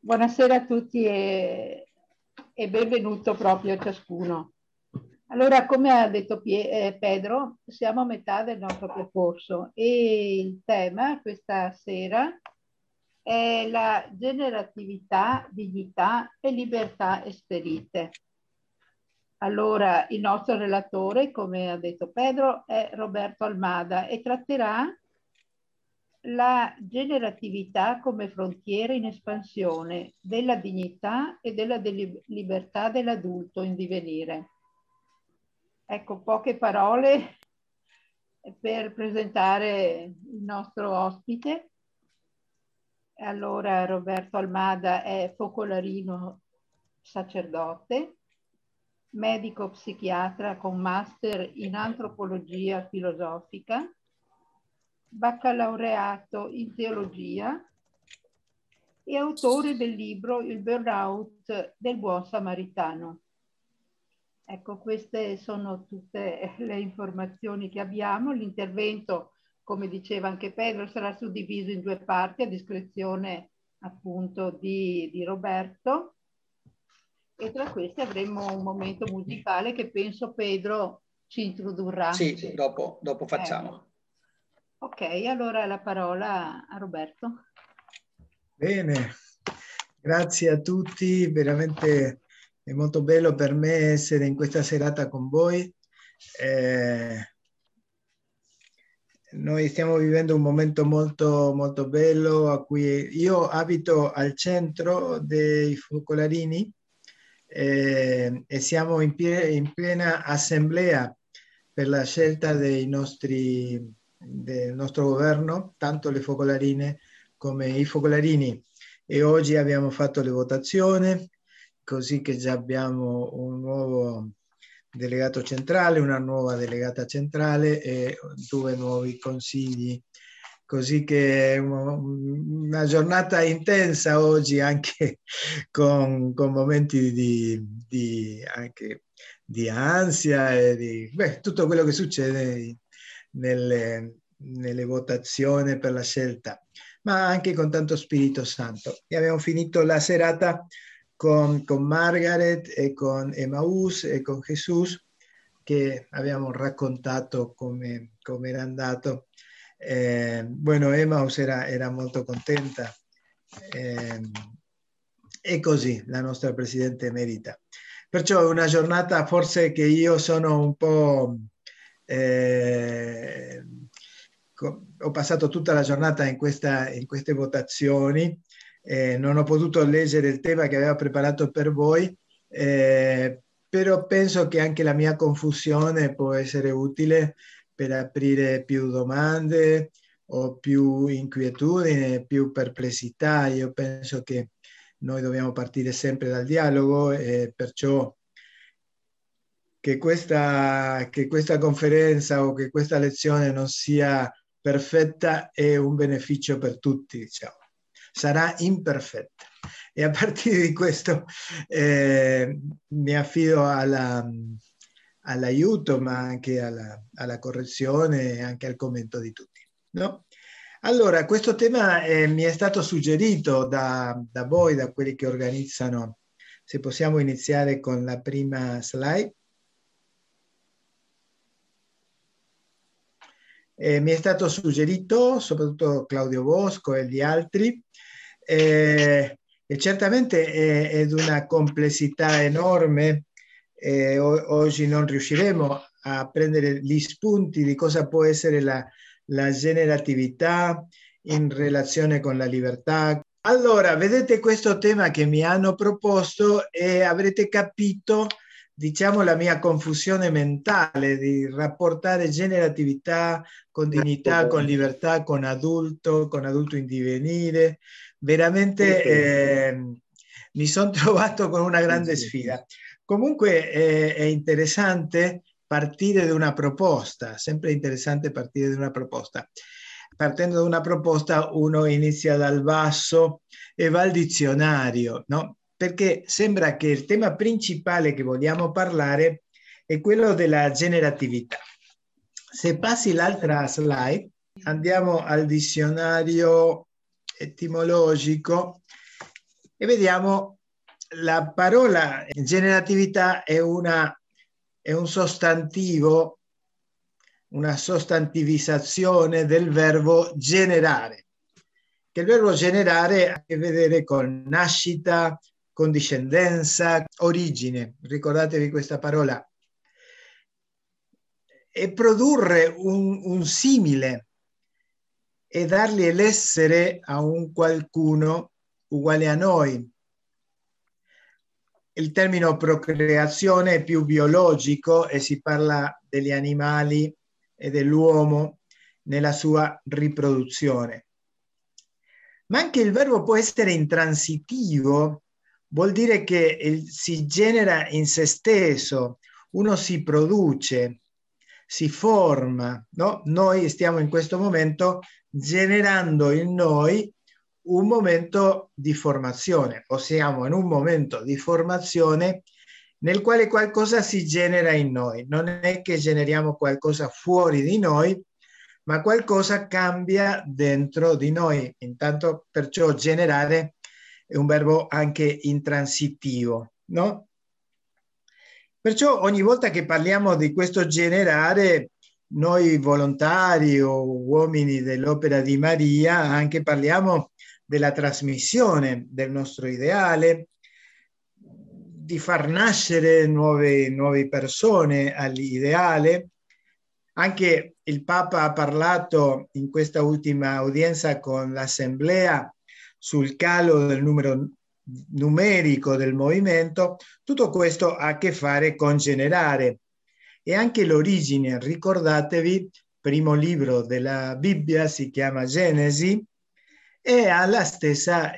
Buonasera a tutti e benvenuto proprio a ciascuno. Allora, come ha detto Pedro, siamo a metà del nostro percorso e il tema questa sera è la generatività, dignità e libertà esperite. Allora, il nostro relatore, come ha detto Pedro, è Roberto Almada e tratterà la generatività come frontiera in espansione della dignità e della libertà dell'adulto in divenire. Ecco, poche parole per presentare il nostro ospite. Allora, Roberto Almada è focolarino sacerdote, medico psichiatra con master in antropologia filosofica, baccalaureato in teologia e autore del libro Il burnout del buon samaritano. Ecco, queste sono tutte le informazioni che abbiamo. L'intervento, come diceva anche Pedro, sarà suddiviso in due parti a discrezione appunto di Roberto, e tra questi avremo un momento musicale che penso Pedro ci introdurrà. Sì, dopo facciamo. Ok, allora la parola a Roberto. Bene, grazie a tutti, veramente è molto bello per me essere in questa serata con voi. Noi stiamo vivendo un momento molto, molto bello a cui io abito al centro dei Focolarini e siamo in piena assemblea per la scelta del nostro governo, tanto le Focolarine come i Focolarini, e oggi abbiamo fatto le votazioni, così che già abbiamo un nuovo delegato centrale, una nuova delegata centrale e due nuovi consigli. Così che una giornata intensa oggi, anche con momenti anche di ansia e di tutto quello che succede nelle votazioni per la scelta, ma anche con tanto Spirito Santo. E abbiamo finito la serata con Margaret e con Emaús e con Gesù, che abbiamo raccontato come era andato. Bueno, Emaús era molto contenta, e così la nostra Presidente emerita. Perciò è una giornata forse che io sono un po'... ho passato tutta la giornata in queste votazioni, non ho potuto leggere il tema che avevo preparato per voi, però penso che anche la mia confusione può essere utile per aprire più domande o più inquietudine, più perplessità. Io penso che noi dobbiamo partire sempre dal dialogo e perciò che questa conferenza o che questa lezione non sia perfetta è un beneficio per tutti, diciamo. Sarà imperfetta. E a partire di questo mi affido all'aiuto, ma anche alla correzione e anche al commento di tutti. No? Allora, questo tema mi è stato suggerito da voi, da quelli che organizzano. Se possiamo iniziare con la prima slide. Mi è stato suggerito, soprattutto Claudio Bosco e gli altri, e certamente è di una complessità enorme. Oggi non riusciremo a prendere gli spunti di cosa può essere la generatività in relazione con la libertà. Allora, vedete questo tema che mi hanno proposto e avrete capito, diciamo, la mia confusione mentale di rapportare generatività con dignità, con libertà, con adulto in divenire. Veramente mi sono trovato con una grande sfida. Comunque è interessante partire da una proposta, sempre interessante partire da una proposta. Partendo da una proposta uno inizia dal basso e va al dizionario, no? Perché sembra che il tema principale che vogliamo parlare è quello della generatività. Se passi l'altra slide, andiamo al dizionario etimologico e vediamo la parola generatività è un sostantivo, una sostantivizzazione del verbo generare, che il verbo generare ha a che vedere con nascita, con discendenza, origine. Ricordatevi questa parola. E produrre un simile e dargli l'essere a un qualcuno uguale a noi. Il termine procreazione è più biologico e si parla degli animali e dell'uomo nella sua riproduzione. Ma anche il verbo può essere intransitivo, vuol dire che si genera in se stesso, uno si produce, si forma, no? Noi stiamo in questo momento generando in noi un momento di formazione, o siamo in un momento di formazione nel quale qualcosa si genera in noi. Non è che generiamo qualcosa fuori di noi, ma qualcosa cambia dentro di noi. Intanto, perciò generare è un verbo anche intransitivo, no? Perciò ogni volta che parliamo di questo generare, noi volontari o uomini dell'Opera di Maria anche parliamo della trasmissione del nostro ideale, di far nascere nuove persone all'ideale. Anche il Papa ha parlato in questa ultima udienza con l'Assemblea sul calo del numero numerico del movimento. Tutto questo ha a che fare con generare. E anche l'origine, ricordatevi, primo libro della Bibbia si chiama Genesi e ha la stessa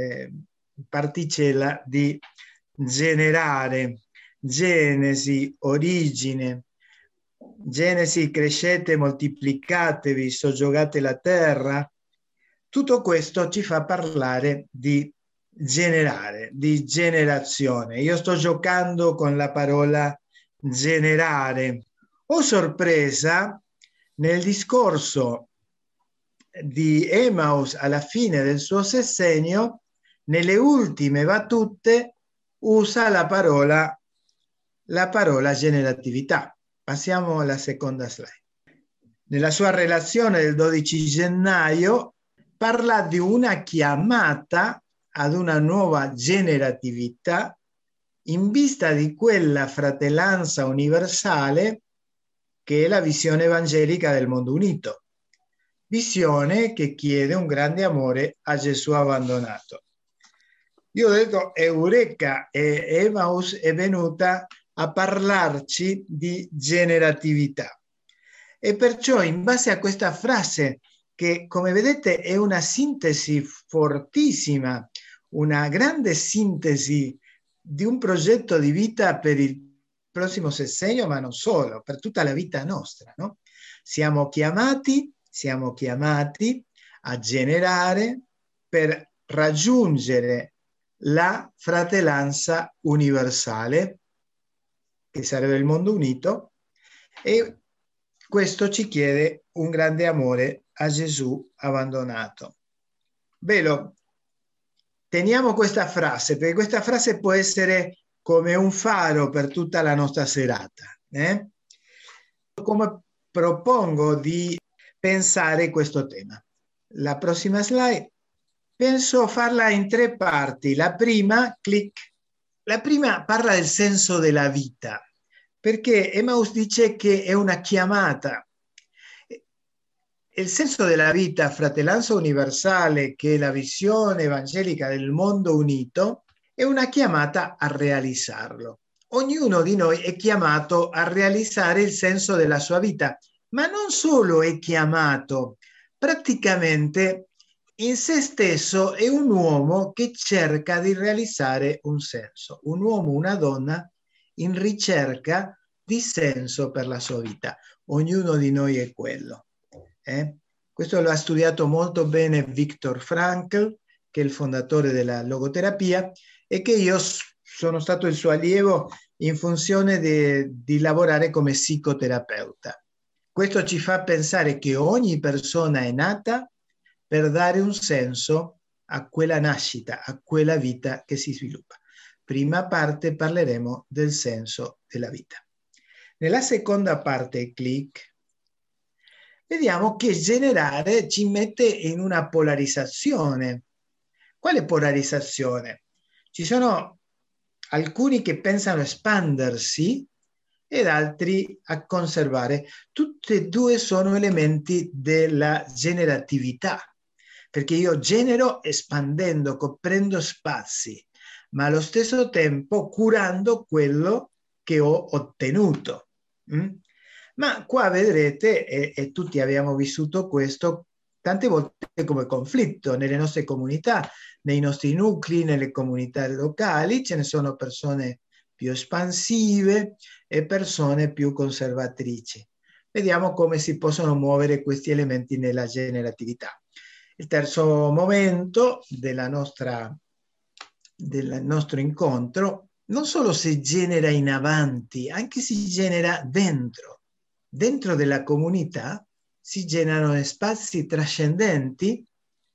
particella di generare, Genesi, origine. Genesi, crescete, moltiplicatevi, soggiogate la terra. Tutto questo ci fa parlare di generare, di generazione. Io sto giocando con la parola generare. Ho sorpresa nel discorso di Emmaus alla fine del suo sessegno, nelle ultime battute usa la parola generatività. Passiamo alla seconda slide. Nella sua relazione del 12 gennaio parla di una chiamata ad una nuova generatività in vista di quella fratellanza universale che è la visione evangelica del mondo unito. Visione che chiede un grande amore a Gesù abbandonato. Io ho detto Eureka, e Emmaus è venuta a parlarci di generatività. E perciò in base a questa frase, che come vedete è una sintesi fortissima, una grande sintesi di un progetto di vita per il prossimo sessennio, ma non solo, per tutta la vita nostra, no? Siamo chiamati a generare per raggiungere la fratellanza universale, che sarebbe il mondo unito, e questo ci chiede un grande amore a Gesù abbandonato. Bello, teniamo questa frase, perché questa frase può essere come un faro per tutta la nostra serata. Come propongo di pensare questo tema? La prossima slide. Penso farla in tre parti. La prima, clic. La prima parla del senso della vita, perché Emmaus dice che è una chiamata. Il senso della vita, fratellanza universale, che è la visione evangelica del mondo unito, è una chiamata a realizzarlo. Ognuno di noi è chiamato a realizzare il senso della sua vita, ma non solo è chiamato, praticamente in se stesso è un uomo che cerca di realizzare un senso, un uomo, una donna in ricerca di senso per la sua vita. Ognuno di noi è quello. Questo lo ha studiato molto bene Viktor Frankl, che è il fondatore della logoterapia, e che io sono stato il suo allievo in funzione di lavorare come psicoterapeuta. Questo ci fa pensare che ogni persona è nata per dare un senso a quella nascita, a quella vita che si sviluppa. Prima parte parleremo del senso della vita. Nella seconda parte, click, vediamo che generare ci mette in una polarizzazione. Quale polarizzazione? Ci sono alcuni che pensano a espandersi ed altri a conservare. Tutte e due sono elementi della generatività, perché io genero espandendo, coprendo spazi, ma allo stesso tempo curando quello che ho ottenuto. Ma qua vedrete, e tutti abbiamo vissuto questo tante volte come conflitto nelle nostre comunità, nei nostri nuclei, nelle comunità locali, ce ne sono persone più espansive e persone più conservatrici. Vediamo come si possono muovere questi elementi nella generatività. Il terzo momento del nostro incontro non solo si genera in avanti, anche si genera dentro. Dentro della comunità si generano spazi trascendenti,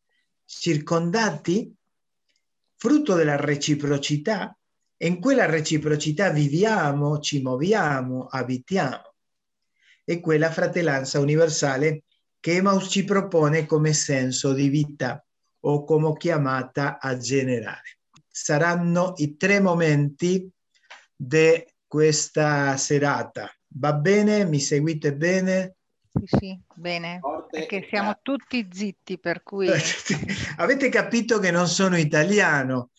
circondati, frutto della reciprocità, e in quella reciprocità viviamo, ci muoviamo, abitiamo. E quella fratellanza universale che Emmaus ci propone come senso di vita o come chiamata a generare. Saranno i 3 momenti di questa serata. Va bene? Mi seguite bene? Sì, bene, perché siamo tutti zitti, per cui... Avete capito che non sono italiano,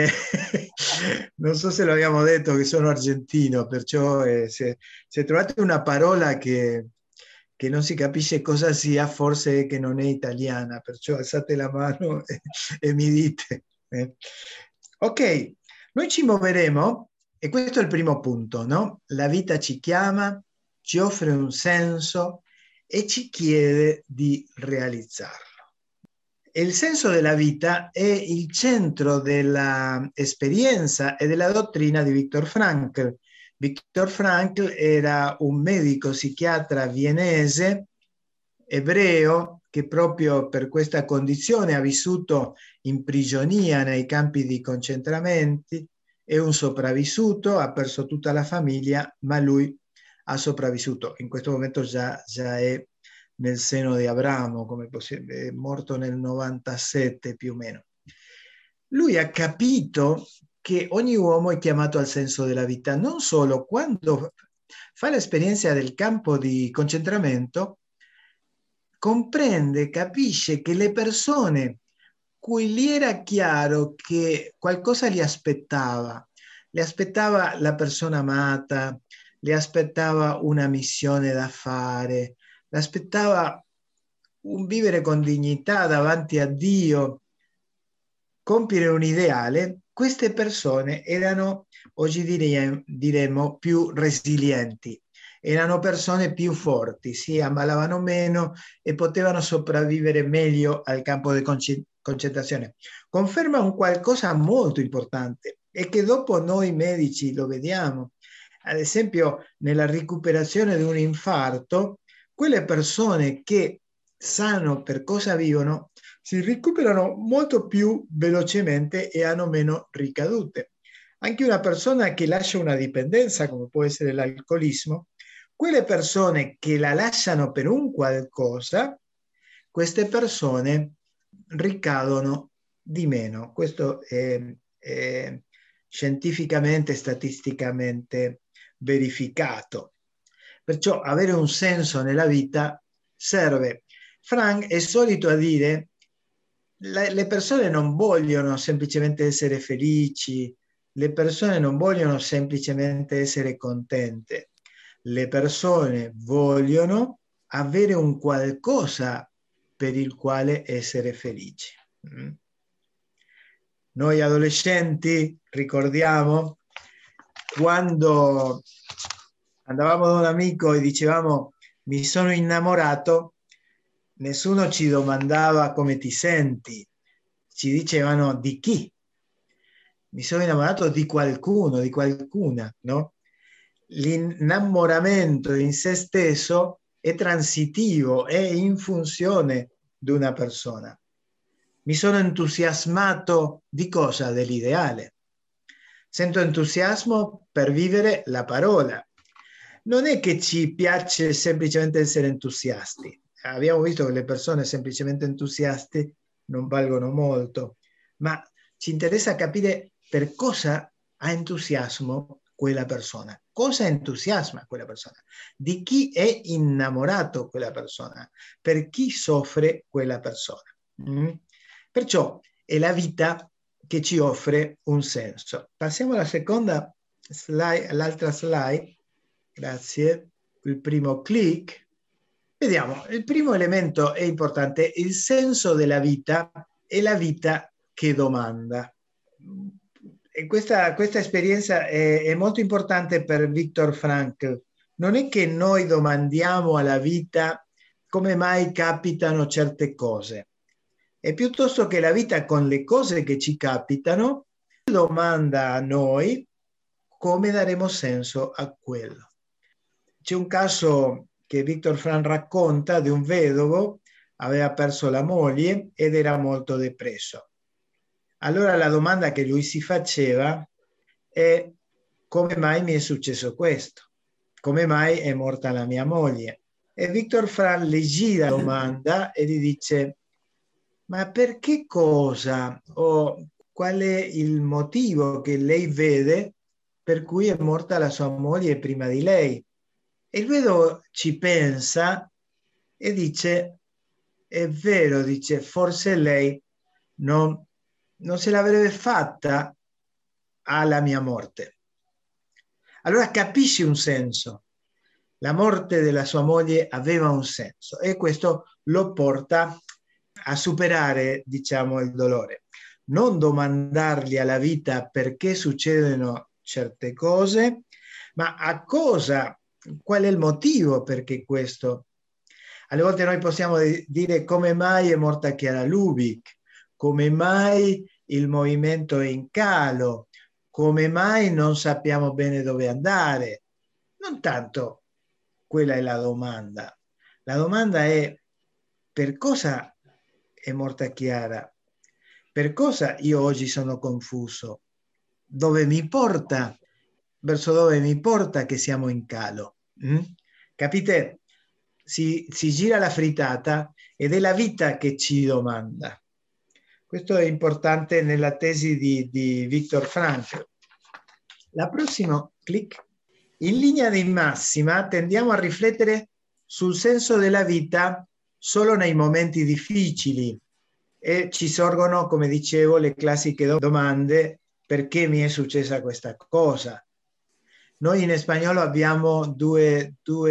non so se l'abbiamo detto che sono argentino, perciò se trovate una parola che non si capisce cosa sia, forse che non è italiana, perciò alzate la mano e mi dite. Ok, noi ci muoveremo, e questo è il primo punto, no? La vita ci chiama, ci offre un senso e ci chiede di realizzarlo. E il senso della vita è il centro dell'esperienza e della dottrina di Viktor Frankl. Viktor Frankl era un medico psichiatra viennese, ebreo, che proprio per questa condizione ha vissuto in prigionia nei campi di concentramento, è un sopravvissuto, ha perso tutta la famiglia, ma lui ha sopravvissuto. In questo momento già è nel seno di Abramo, come è morto nel 97 più o meno. Lui ha capito che ogni uomo è chiamato al senso della vita, non solo quando fa l'esperienza del campo di concentramento, comprende, capisce che le persone cui gli era chiaro che qualcosa le aspettava la persona amata, le aspettava una missione da fare, le aspettava un vivere con dignità davanti a Dio, compiere un ideale. Queste persone erano, oggi diremmo, più resilienti, erano persone più forti, si ammalavano meno e potevano sopravvivere meglio al campo di concentrazione. Conferma un qualcosa molto importante e che dopo noi medici lo vediamo. Ad esempio, nella recuperazione di un infarto, quelle persone che sanno per cosa vivono si recuperano molto più velocemente e hanno meno ricadute. Anche una persona che lascia una dipendenza, come può essere l'alcolismo, quelle persone che la lasciano per un qualcosa, queste persone ricadono di meno. Questo è scientificamente, statisticamente verificato. Perciò avere un senso nella vita serve. Frank è solito a dire le persone non vogliono semplicemente essere felici, le persone non vogliono semplicemente essere contente, le persone vogliono avere un qualcosa per il quale essere felici. Noi adolescenti ricordiamo quando andavamo da un amico e dicevamo mi sono innamorato, nessuno ci domandava come ti senti, ci dicevano di chi. Mi sono innamorato di qualcuno, di qualcuna, no? L'innamoramento in se stesso è transitivo, è in funzione di una persona. mi sono entusiasmato di cosa? Dell'ideale. Sento entusiasmo per vivere la parola. Non è che ci piace semplicemente essere entusiasti. Abbiamo visto che le persone semplicemente entusiasti non valgono molto, ma ci interessa capire per cosa ha entusiasmo quella persona, cosa entusiasma quella persona, di chi è innamorato quella persona, per chi soffre quella persona. Perciò è la vita che ci offre un senso. Passiamo alla seconda slide, all'altra slide. Grazie. Il primo click. Vediamo, il primo elemento è importante, il senso della vita è la vita che domanda. E questa esperienza è molto importante per Viktor Frankl. Non è che noi domandiamo alla vita come mai capitano certe cose, è piuttosto che la vita con le cose che ci capitano domanda a noi come daremo senso a quello. C'è un caso che Viktor Frankl racconta di un vedovo, aveva perso la moglie ed era molto depresso. Allora la domanda che lui si faceva è: come mai mi è successo questo? Come mai è morta la mia moglie? E Viktor Frankl le gira la domanda e gli dice: ma per che cosa o qual è il motivo che lei vede per cui è morta la sua moglie prima di lei? E il vedovo ci pensa e dice: è vero, dice, forse lei non se l'avrebbe fatta alla mia morte. Allora capisci un senso. La morte della sua moglie aveva un senso e questo lo porta a superare, diciamo, il dolore. Non domandargli alla vita perché succedono certe cose, ma a cosa, qual è il motivo perché questo. Alle volte noi possiamo dire: come mai è morta Chiara Lubich, come mai il movimento è in calo, come mai non sappiamo bene dove andare. Non tanto quella è la domanda. La domanda è: per cosa è morta Chiara? Per cosa io oggi sono confuso? Dove mi porta? Verso dove mi porta che siamo in calo? Capite? Si gira la frittata ed è la vita che ci domanda. Questo è importante nella tesi di Viktor Frankl. La prossima, clic. In linea di massima tendiamo a riflettere sul senso della vita solo nei momenti difficili e ci sorgono, come dicevo, le classiche domande: perché mi è successa questa cosa? Noi in spagnolo abbiamo due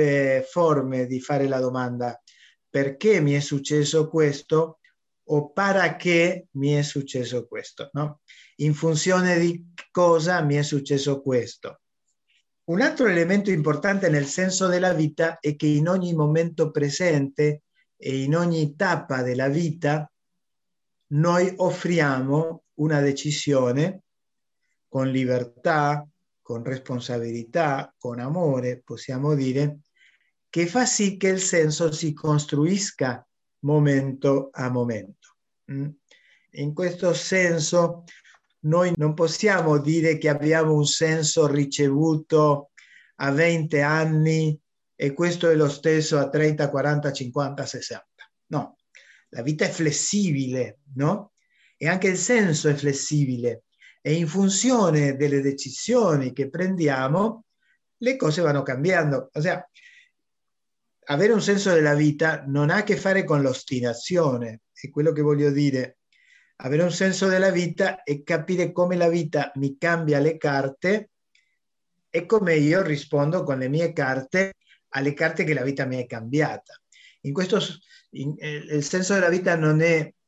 forme di fare la domanda: perché mi è successo questo o para qué mi è successo questo, no? In funzione di cosa mi è successo questo. Un altro elemento importante nel senso della vita è che in ogni momento presente e in ogni tappa della vita noi offriamo una decisione con libertà, con responsabilità, con amore, possiamo dire, che fa sì che il senso si costruisca momento a momento. In questo senso noi non possiamo dire che abbiamo un senso ricevuto a 20 anni e questo è lo stesso a 30, 40, 50, 60. No, la vita è flessibile, no? E anche il senso è flessibile e in funzione delle decisioni che prendiamo le cose vanno cambiando. O sea, avere un senso della vita non ha a che fare con l'ostinazione, è quello che voglio dire. Avere un senso della vita è capire come la vita mi cambia le carte e come io rispondo con le mie carte alle carte che la vita mi è cambiata. In questo il senso della vita non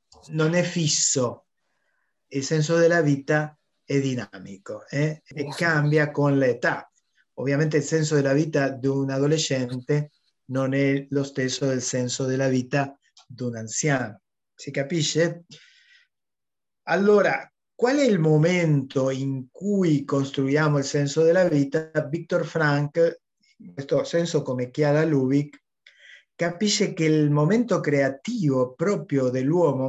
è fisso, il senso della vita è dinamico e cambia con l'età. Ovviamente il senso della vita di un adolescente non è lo stesso del senso della vita di un anziano. Si capisce? Allora, qual è il momento in cui costruiamo il senso della vita? Viktor Frankl, in questo senso come Chiara Lubich, capisce che il momento creativo proprio dell'uomo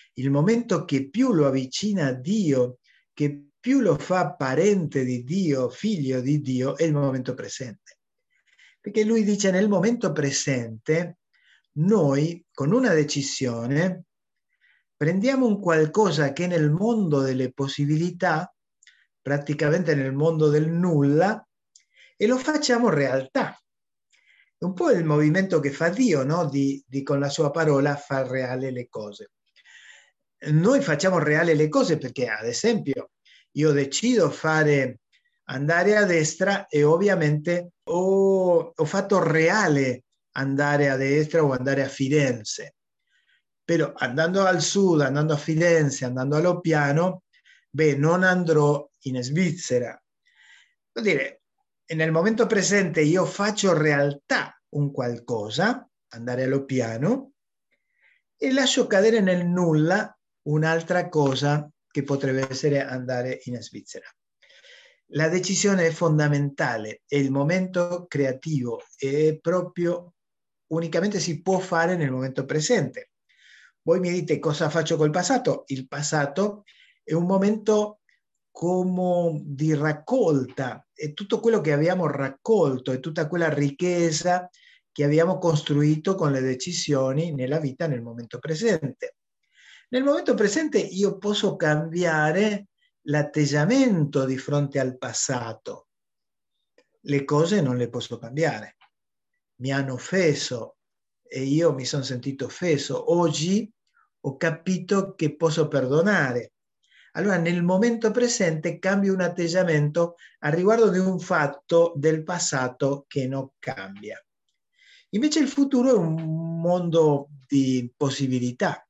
il momento che più lo avvicina a Dio, che più lo fa parente di Dio, figlio di Dio, è il momento presente. Perché lui dice nel momento presente noi con una decisione prendiamo un qualcosa che nel mondo delle possibilità, praticamente nel mondo del nulla, e lo facciamo realtà. È un po' il movimento che fa Dio, no? Di con la sua parola far reale le cose. Noi facciamo reale le cose perché, ad esempio, io decido andare a destra e ovviamente ho fatto reale andare a destra o andare a Firenze. Però andando al sud, andando a Firenze, andando a Loppiano, non andrò in Svizzera. Vuol dire, nel momento presente io faccio realtà un qualcosa, andare a Loppiano, e lascio cadere nel nulla un'altra cosa che potrebbe essere andare in Svizzera. La decisione è fondamentale e il momento creativo è proprio unicamente si può fare nel momento presente. Voi mi dite cosa faccio col passato? Il passato è un momento come di raccolta, è tutto quello che abbiamo raccolto, è tutta quella ricchezza che abbiamo costruito con le decisioni nella vita nel momento presente. Nel momento presente io posso cambiare l'atteggiamento di fronte al passato. Le cose non le posso cambiare. Mi hanno offeso e io mi sono sentito offeso. Oggi ho capito che posso perdonare. Allora nel momento presente cambio un atteggiamento a riguardo di un fatto del passato che non cambia. Invece il futuro è un mondo di possibilità.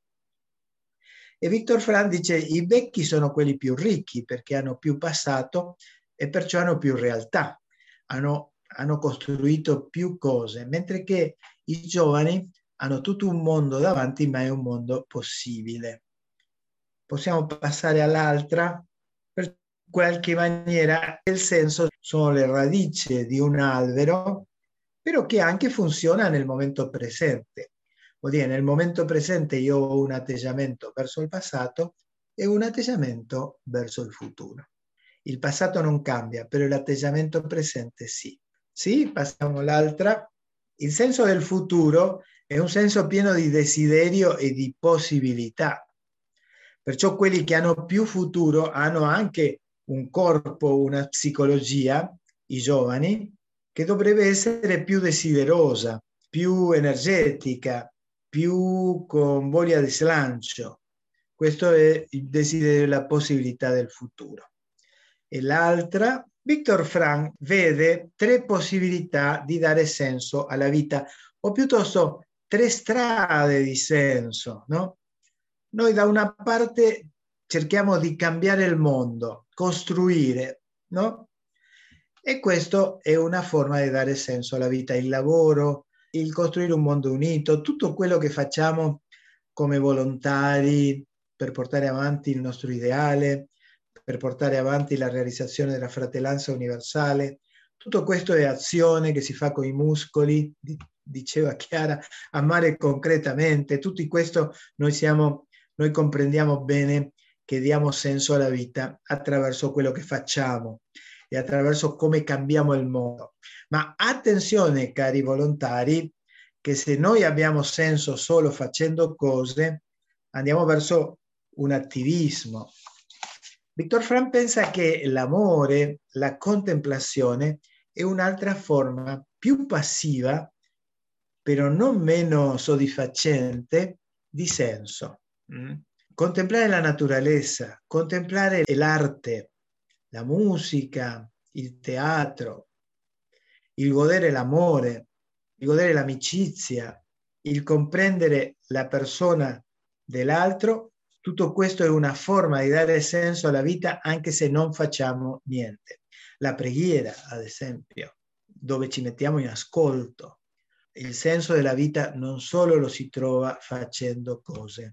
E Viktor Frankl dice i vecchi sono quelli più ricchi perché hanno più passato e perciò hanno più realtà, hanno costruito più cose, mentre che i giovani hanno tutto un mondo davanti, ma è un mondo possibile. Possiamo passare all'altra, per qualche maniera il senso sono le radici di un albero, però che anche funziona nel momento presente. Vuol dire, nel momento presente io ho un atteggiamento verso il passato e un atteggiamento verso il futuro. Il passato non cambia, però l'atteggiamento presente sì. Sì, passiamo all'altra. Il senso del futuro è un senso pieno di desiderio e di possibilità. Perciò quelli che hanno più futuro hanno anche un corpo, una psicologia, i giovani, che dovrebbe essere più desiderosa, più energetica, più con voglia di slancio. Questo è il desiderio e la possibilità del futuro. E l'altra, Viktor Frankl vede 3 possibilità di dare senso alla vita, o piuttosto 3 strade di senso, no? Noi da una parte cerchiamo di cambiare il mondo, costruire, no? E questo è una forma di dare senso alla vita, il lavoro, il costruire un mondo unito, tutto quello che facciamo come volontari per portare avanti il nostro ideale, per portare avanti la realizzazione della fratellanza universale. Tutto questo è azione che si fa con i muscoli, diceva Chiara, amare concretamente. Tutto questo noi comprendiamo bene che diamo senso alla vita attraverso quello che facciamo e attraverso come cambiamo il mondo. Ma attenzione, cari volontari, che se noi abbiamo senso solo facendo cose, andiamo verso un attivismo. Viktor Frankl pensa che l'amore, la contemplazione, è un'altra forma più passiva, però non meno soddisfacente, di senso. Contemplare la naturalezza, contemplare l'arte, la musica, il teatro, il godere l'amore, il godere l'amicizia, il comprendere la persona dell'altro, tutto questo è una forma di dare senso alla vita anche se non facciamo niente. La preghiera, ad esempio, dove ci mettiamo in ascolto. Il senso della vita non solo lo si trova facendo cose,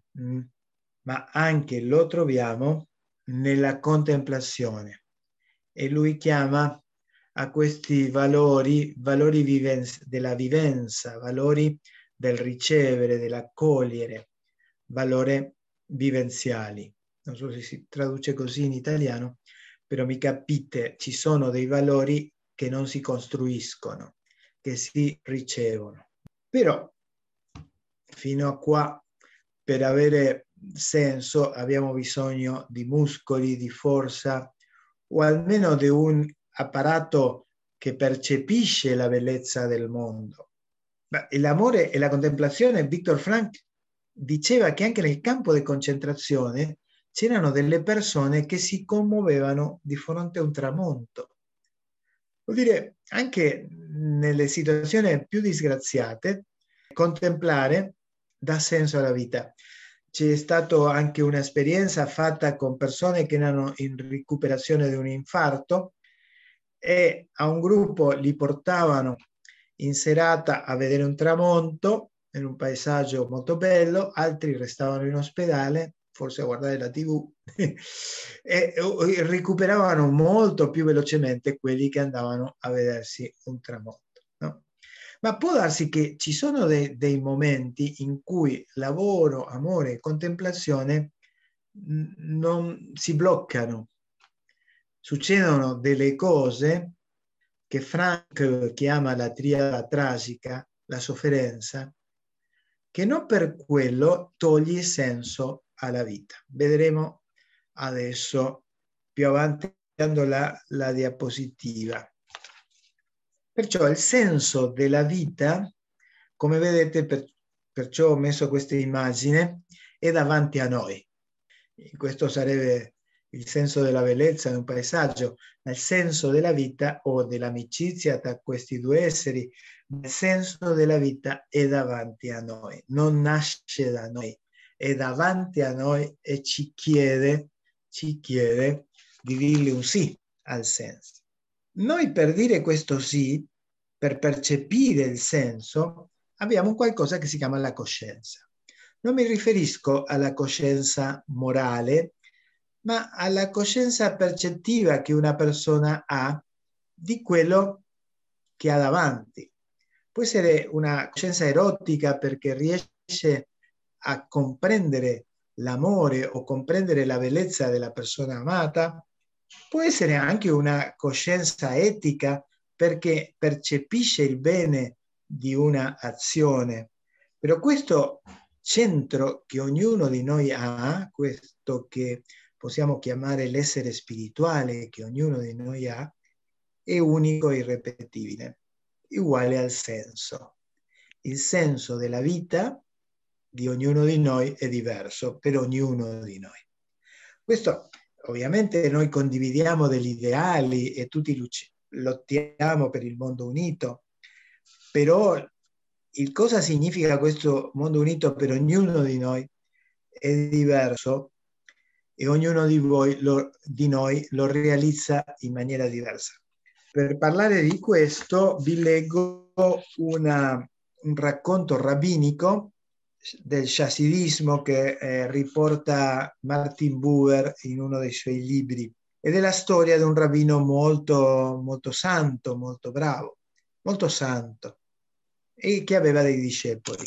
ma anche lo troviamo nella contemplazione. E lui chiama a questi valori della vivenza, valori del ricevere, dell'accogliere, valore vivenziali. Non so se si traduce così in italiano, però mi capite, ci sono dei valori che non si costruiscono, che si ricevono. Però fino a qua, per avere senso, abbiamo bisogno di muscoli, di forza, o almeno di un apparato che percepisce la bellezza del mondo. L'amore e la contemplazione, Viktor Frankl diceva che anche nel campo di concentrazione c'erano delle persone che si commuovevano di fronte a un tramonto. Vuol dire, anche nelle situazioni più disgraziate, contemplare dà senso alla vita. C'è stata anche un'esperienza fatta con persone che erano in recuperazione di un infarto e a un gruppo li portavano in serata a vedere un tramonto in un paesaggio molto bello, altri restavano in ospedale, forse a guardare la TV, e recuperavano molto più velocemente quelli che andavano a vedersi un tramonto, no? Ma può darsi che ci sono dei momenti in cui lavoro, amore e contemplazione non si bloccano. Succedono delle cose che Frank chiama la triade tragica, la sofferenza, che non per quello toglie senso alla vita. Vedremo adesso più avanti la diapositiva. Perciò il senso della vita, come vedete, perciò ho messo questa immagine, è davanti a noi. Questo sarebbe il senso della bellezza di un paesaggio, ma il senso della vita o dell'amicizia tra questi due esseri, il senso della vita è davanti a noi, non nasce da noi, è davanti a noi e ci chiede di dirgli un sì al senso. Noi per dire questo sì, per percepire il senso, abbiamo qualcosa che si chiama la coscienza. Non mi riferisco alla coscienza morale, ma alla coscienza percettiva che una persona ha di quello che ha davanti. Può essere una coscienza erotica perché riesce a comprendere l'amore o comprendere la bellezza della persona amata. Può essere anche una coscienza etica perché percepisce il bene di una azione. Però questo centro che ognuno di noi ha, questo che possiamo chiamare l'essere spirituale che ognuno di noi ha, è unico e irrepetibile, uguale al senso. Il senso della vita di ognuno di noi è diverso per ognuno di noi. Questo ovviamente noi condividiamo degli ideali e tutti lottiamo per il mondo unito, però il cosa significa questo mondo unito per ognuno di noi è diverso e ognuno di noi lo realizza in maniera diversa. Per parlare di questo vi leggo un racconto rabbinico del chassidismo che riporta Martin Buber in uno dei suoi libri, ed è la storia di un rabbino molto, molto santo, molto bravo, molto santo, e che aveva dei discepoli.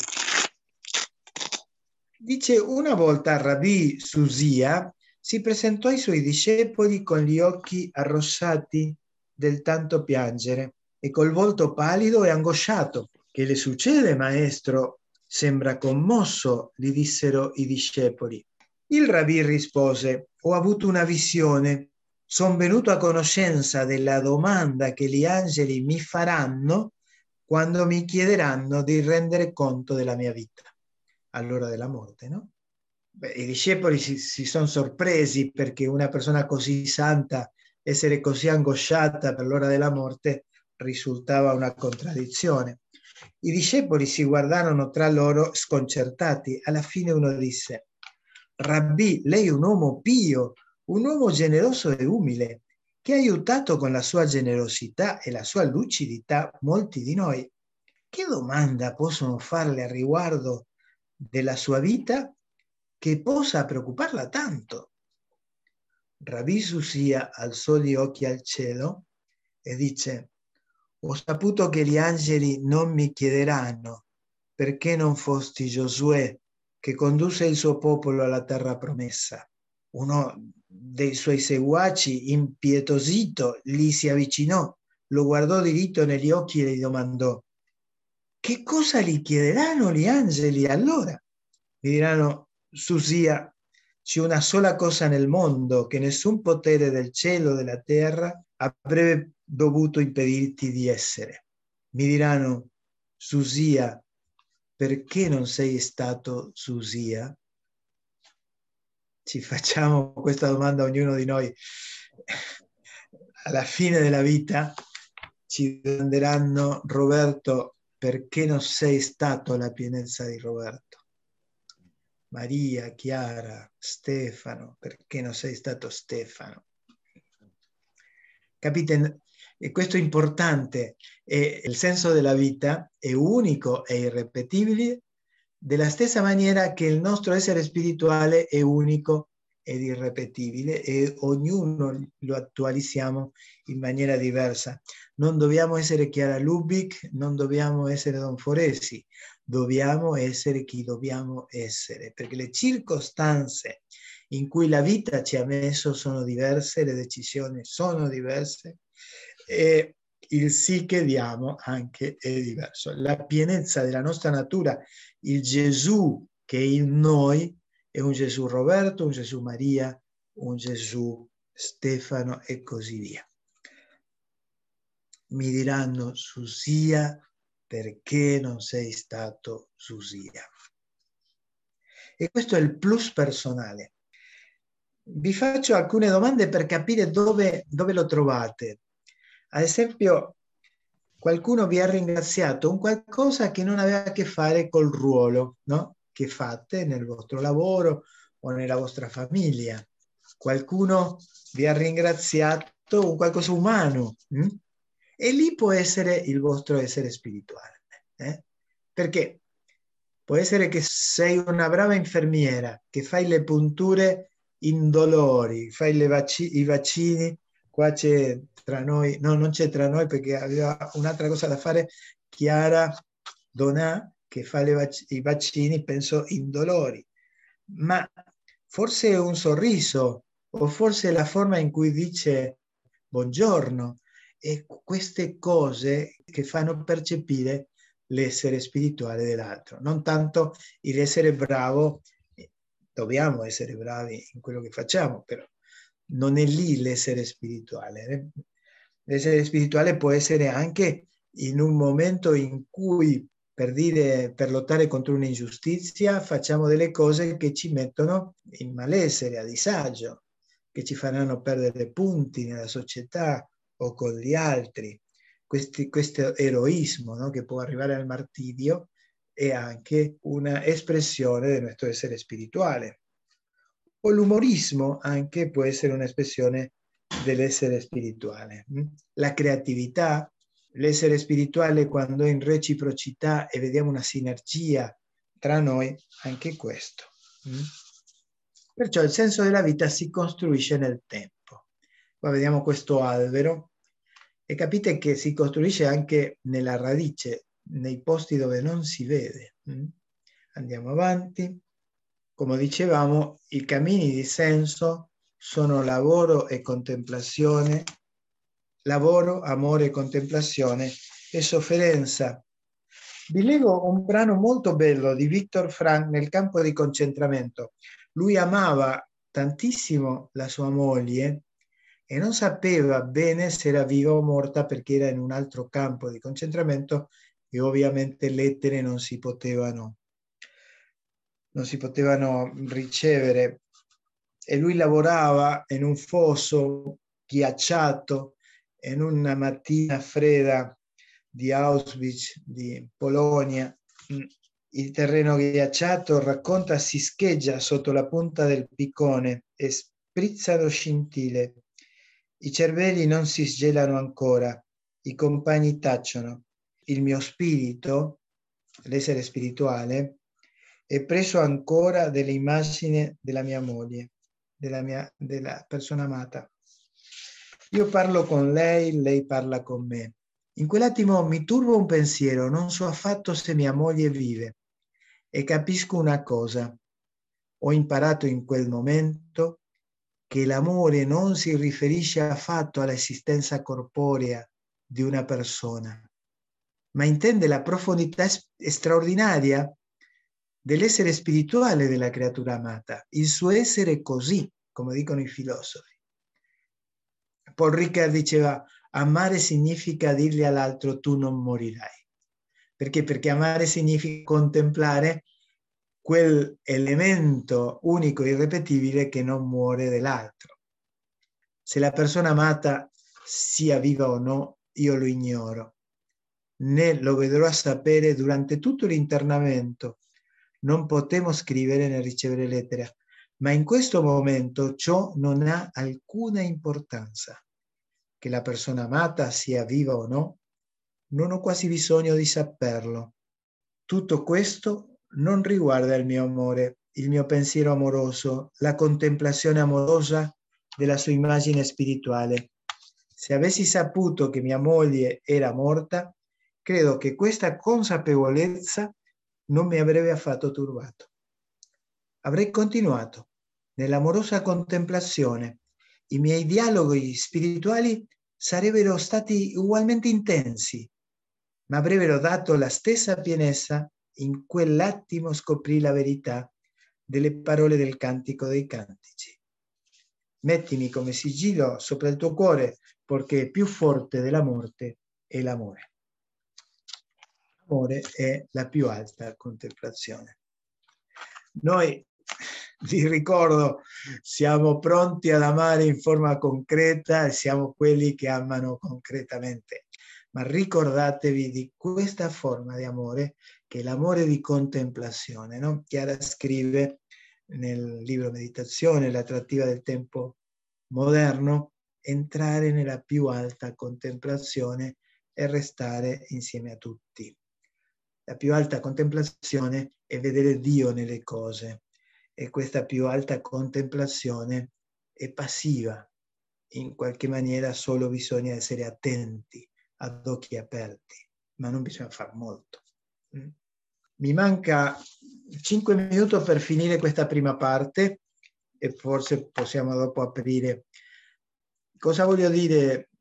Dice: una volta Rabbi Susia si presentò ai suoi discepoli con gli occhi arrossati del tanto piangere e col volto pallido e angosciato. Che le succede, maestro? Sembra commosso, gli dissero i discepoli. Il Rabbi rispose: ho avuto una visione, sono venuto a conoscenza della domanda che gli angeli mi faranno quando mi chiederanno di rendere conto della mia vita all'ora della morte, no? Beh, i discepoli si sono sorpresi perché una persona così santa essere così angosciata per l'ora della morte risultava una contraddizione. I discepoli si guardarono tra loro sconcertati. Alla fine uno disse: Rabbì, lei è un uomo pio, un uomo generoso e umile, che ha aiutato con la sua generosità e la sua lucidità molti di noi. Che domanda possono farle a riguardo della sua vita che possa preoccuparla tanto? Rabbi Susia alzò gli occhi al cielo e dice: ho saputo che gli angeli non mi chiederanno perché non fosti Giosuè che condusse il suo popolo alla terra promessa. Uno dei suoi seguaci, impietosito, gli si avvicinò, lo guardò diritto negli occhi e gli domandò: che cosa gli chiederanno gli angeli allora? Mi diranno: su sia, c'è una sola cosa nel mondo che nessun potere del cielo o della terra avrebbe dovuto impedirti di essere. Mi diranno: su sia, perché non sei stato su sia? Ci facciamo questa domanda ognuno di noi. Alla fine della vita ci domanderanno: Roberto, perché non sei stato alla pienezza di Roberto? Maria, Chiara, Stefano, perché non sei stato Stefano? Capite? E questo è importante. E il senso della vita è unico e irripetibile, della stessa maniera che il nostro essere spirituale è unico ed irripetibile, e ognuno lo attualizziamo in maniera diversa. Non dobbiamo essere Chiara Lubick, non dobbiamo essere Don Foresi, dobbiamo essere chi dobbiamo essere, perché le circostanze in cui la vita ci ha messo sono diverse, le decisioni sono diverse e il sì che diamo anche è diverso. La pienezza della nostra natura, il Gesù che è in noi, è un Gesù Roberto, un Gesù Maria, un Gesù Stefano e così via. Mi diranno: su sia, perché non sei stato su sia? E questo è il plus personale. Vi faccio alcune domande per capire dove lo trovate. Ad esempio, qualcuno vi ha ringraziato un qualcosa che non aveva a che fare col ruolo, no? Che fate nel vostro lavoro o nella vostra famiglia. Qualcuno vi ha ringraziato un qualcosa umano, e lì può essere il vostro essere spirituale. Perché può essere che sei una brava infermiera, che fai le punture indolori, fai i vaccini. Qua c'è tra noi, no, non c'è tra noi perché aveva un'altra cosa da fare, Chiara Donà, che fa i vaccini, penso indolori. Ma forse è un sorriso, o forse è la forma in cui dice buongiorno, e queste cose che fanno percepire l'essere spirituale dell'altro. Non tanto l'essere bravo, dobbiamo essere bravi in quello che facciamo, però non è lì l'essere spirituale. L'essere spirituale può essere anche in un momento in cui, per lottare contro un'ingiustizia, facciamo delle cose che ci mettono in malessere, a disagio, che ci faranno perdere punti nella società o con gli altri. Questo eroismo, no? Che può arrivare al martirio, è anche una espressione del nostro essere spirituale. O l'umorismo anche può essere un'espressione dell'essere spirituale. La creatività, l'essere spirituale quando è in reciprocità e vediamo una sinergia tra noi, anche questo. Perciò il senso della vita si costruisce nel tempo. Qua vediamo questo albero e capite che si costruisce anche nella radice, nei posti dove non si vede. Andiamo avanti. Come dicevamo, i cammini di senso sono lavoro e contemplazione, lavoro, amore e contemplazione e sofferenza. Vi leggo un brano molto bello di Viktor Frankl nel campo di concentramento. Lui amava tantissimo la sua moglie e non sapeva bene se era viva o morta perché era in un altro campo di concentramento e ovviamente lettere non si potevano ricevere, e lui lavorava in un fosso ghiacciato in una mattina fredda di Auschwitz, di Polonia. Il terreno ghiacciato, racconta, si scheggia sotto la punta del piccone e sprizzano scintille. I cervelli non si sgelano ancora, i compagni tacciono. Il mio spirito, l'essere spirituale, è preso ancora delle immagini della mia moglie, della persona amata. Io parlo con lei, lei parla con me. In quell'attimo mi turba un pensiero, non so affatto se mia moglie vive. e capisco una cosa. Ho imparato in quel momento che l'amore non si riferisce affatto all'esistenza corporea di una persona, ma intende la profondità straordinaria dell'essere spirituale della creatura amata, il suo essere così, come dicono i filosofi. Paul Ricoeur diceva: amare significa dirgli all'altro tu non morirai. Perché? Perché amare significa contemplare quell'elemento unico e irrepetibile che non muore dell'altro. Se la persona amata sia viva o no, io lo ignoro, né lo vedrò a sapere durante tutto l'internamento. Non potremo scrivere né ricevere lettere, ma in questo momento ciò non ha alcuna importanza. Che la persona amata sia viva o no, non ho quasi bisogno di saperlo. Tutto questo non riguarda il mio amore, il mio pensiero amoroso, la contemplazione amorosa della sua immagine spirituale. Se avessi saputo che mia moglie era morta, credo che questa consapevolezza non mi avrebbe affatto turbato. Avrei continuato nell'amorosa contemplazione. I miei dialoghi spirituali sarebbero stati ugualmente intensi, ma avrebbero dato la stessa pienezza. In quell'attimo scoprì la verità delle parole del Cantico dei Cantici. Mettimi come sigillo sopra il tuo cuore, perché più forte della morte è l'amore. L'amore è la più alta contemplazione. Noi, vi ricordo, siamo pronti ad amare in forma concreta e siamo quelli che amano concretamente. Ma ricordatevi di questa forma di amore, che è l'amore di contemplazione, no? Chiara scrive nel libro Meditazione, l'attrattiva del tempo moderno, entrare nella più alta contemplazione e restare insieme a tutti. La più alta contemplazione è vedere Dio nelle cose, e questa più alta contemplazione è passiva. In qualche maniera solo bisogna essere attenti, ad occhi aperti, ma non bisogna far molto. Mi manca 5 minuti per finire questa prima parte e forse possiamo dopo aprire. Cosa voglio dire?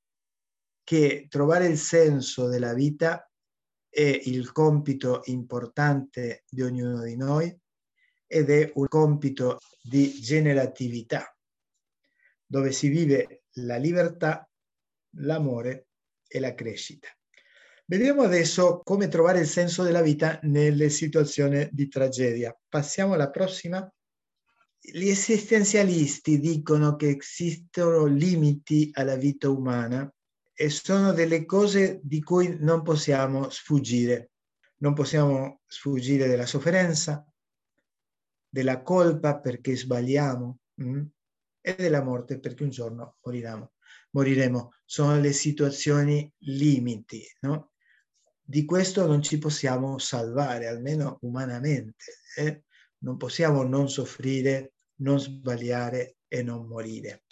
Che trovare il senso della vita è il compito importante di ognuno di noi ed è un compito di generatività, dove si vive la libertà, l'amore e la crescita. Vediamo adesso come trovare il senso della vita nelle situazioni di tragedia. Passiamo alla prossima. Gli esistenzialisti dicono che esistono limiti alla vita umana e sono delle cose di cui non possiamo sfuggire. Non possiamo sfuggire della sofferenza, della colpa perché sbagliamo e della morte perché un giorno moriremo. Sono le situazioni limiti, no? Di questo non ci possiamo salvare, almeno umanamente. Non possiamo non soffrire, non sbagliare e non morire.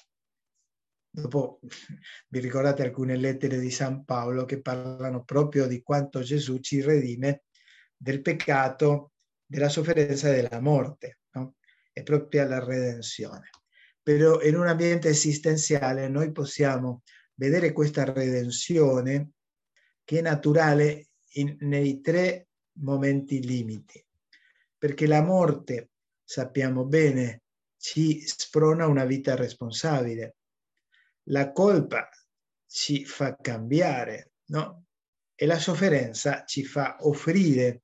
Dopo vi ricordate alcune lettere di San Paolo che parlano proprio di quanto Gesù ci redime del peccato, della sofferenza e della morte, no? È proprio la redenzione. Però in un ambiente esistenziale noi possiamo vedere questa redenzione che è naturale nei 3 momenti limiti, perché la morte, sappiamo bene, ci sprona una vita responsabile. La colpa ci fa cambiare, no? E la sofferenza ci fa offrire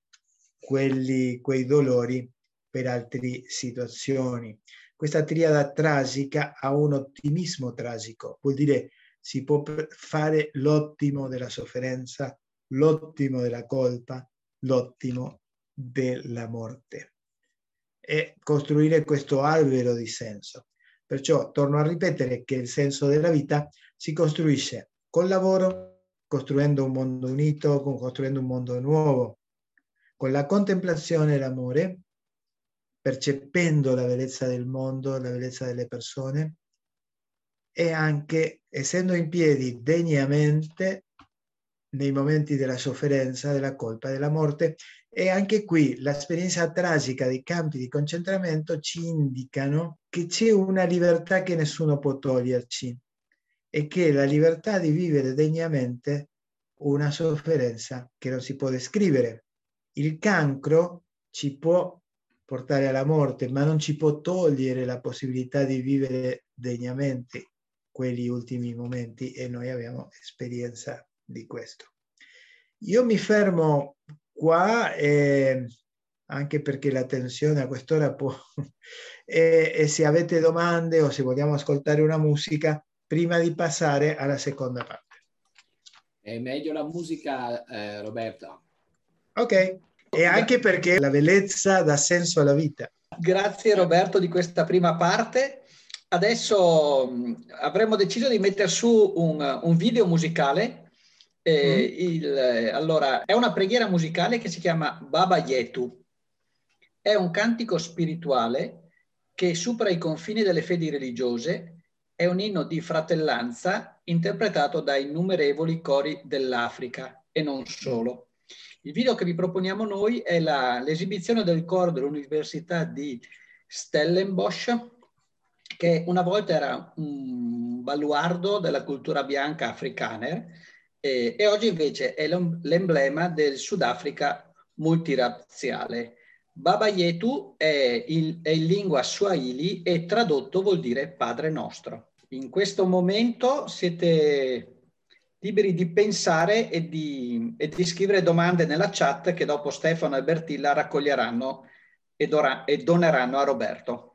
quei dolori per altre situazioni. Questa triada tragica ha un ottimismo tragico, vuol dire si può fare l'ottimo della sofferenza, l'ottimo della colpa, l'ottimo della morte e costruire questo albero di senso. Perciò torno a ripetere che il senso della vita si costruisce col lavoro, costruendo un mondo unito, costruendo un mondo nuovo, con la contemplazione e l'amore, percependo la bellezza del mondo, la bellezza delle persone, e anche essendo in piedi degnamente nei momenti della sofferenza, della colpa e della morte, E anche qui l'esperienza tragica dei campi di concentramento ci indicano che c'è una libertà che nessuno può toglierci e che la libertà di vivere degnamente una sofferenza che non si può descrivere. Il cancro ci può portare alla morte, ma non ci può togliere la possibilità di vivere degnamente quegli ultimi momenti, e noi abbiamo esperienza di questo. Io mi fermo qua, anche perché la tensione a quest'ora può e se avete domande o se vogliamo ascoltare una musica prima di passare alla seconda parte. È meglio la musica, Roberto. Ok, e anche perché la bellezza dà senso alla vita. Grazie Roberto di questa prima parte. Adesso avremmo deciso di mettere su un video musicale. Allora, è una preghiera musicale che si chiama Baba Yetu. È un cantico spirituale che supera i confini delle fedi religiose. È un inno di fratellanza interpretato da innumerevoli cori dell'Africa e non solo. Il video che vi proponiamo noi è l'esibizione del coro dell'Università di Stellenbosch, che una volta era un baluardo della cultura bianca africana e oggi invece è l'emblema del Sudafrica multirazziale. Baba Yetu è in lingua Swahili e tradotto vuol dire Padre nostro. In questo momento siete liberi di pensare e di scrivere domande nella chat che dopo Stefano e Bertilla raccoglieranno e doneranno a Roberto.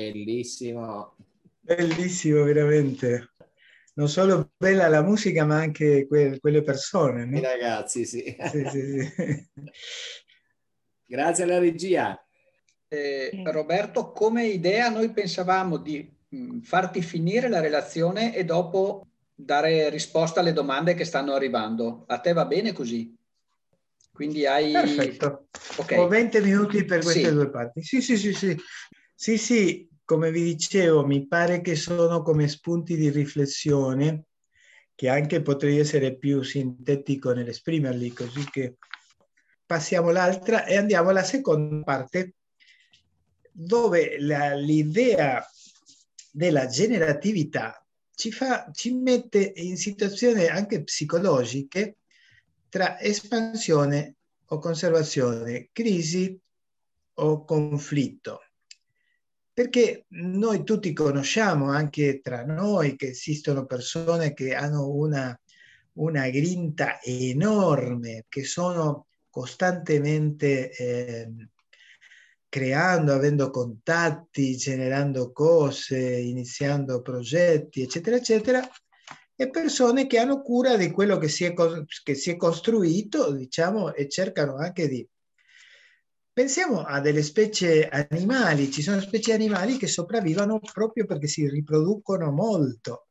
Bellissimo. Bellissimo, veramente. Non solo bella la musica, ma anche quelle persone, I no? ragazzi, sì. Sì, sì, sì. Grazie alla regia. Roberto, come idea noi pensavamo di farti finire la relazione e dopo dare risposta alle domande che stanno arrivando. A te va bene così? Quindi hai... Perfetto. Ok. Ho 20 minuti per queste Sì. due parti. Sì, sì, sì, sì. Sì, sì, come vi dicevo, mi pare che sono come spunti di riflessione che anche potrei essere più sintetico nell'esprimerli, così che passiamo l'altra e andiamo alla seconda parte, dove l'idea della generatività ci mette in situazioni anche psicologiche tra espansione o conservazione, crisi o conflitto. Perché noi tutti conosciamo anche tra noi che esistono persone che hanno una grinta enorme, che sono costantemente creando, avendo contatti, generando cose, iniziando progetti, eccetera, eccetera, e persone che hanno cura di quello che si è costruito, diciamo, e cercano anche di... Pensiamo a delle specie animali, ci sono specie animali che sopravvivono proprio perché si riproducono molto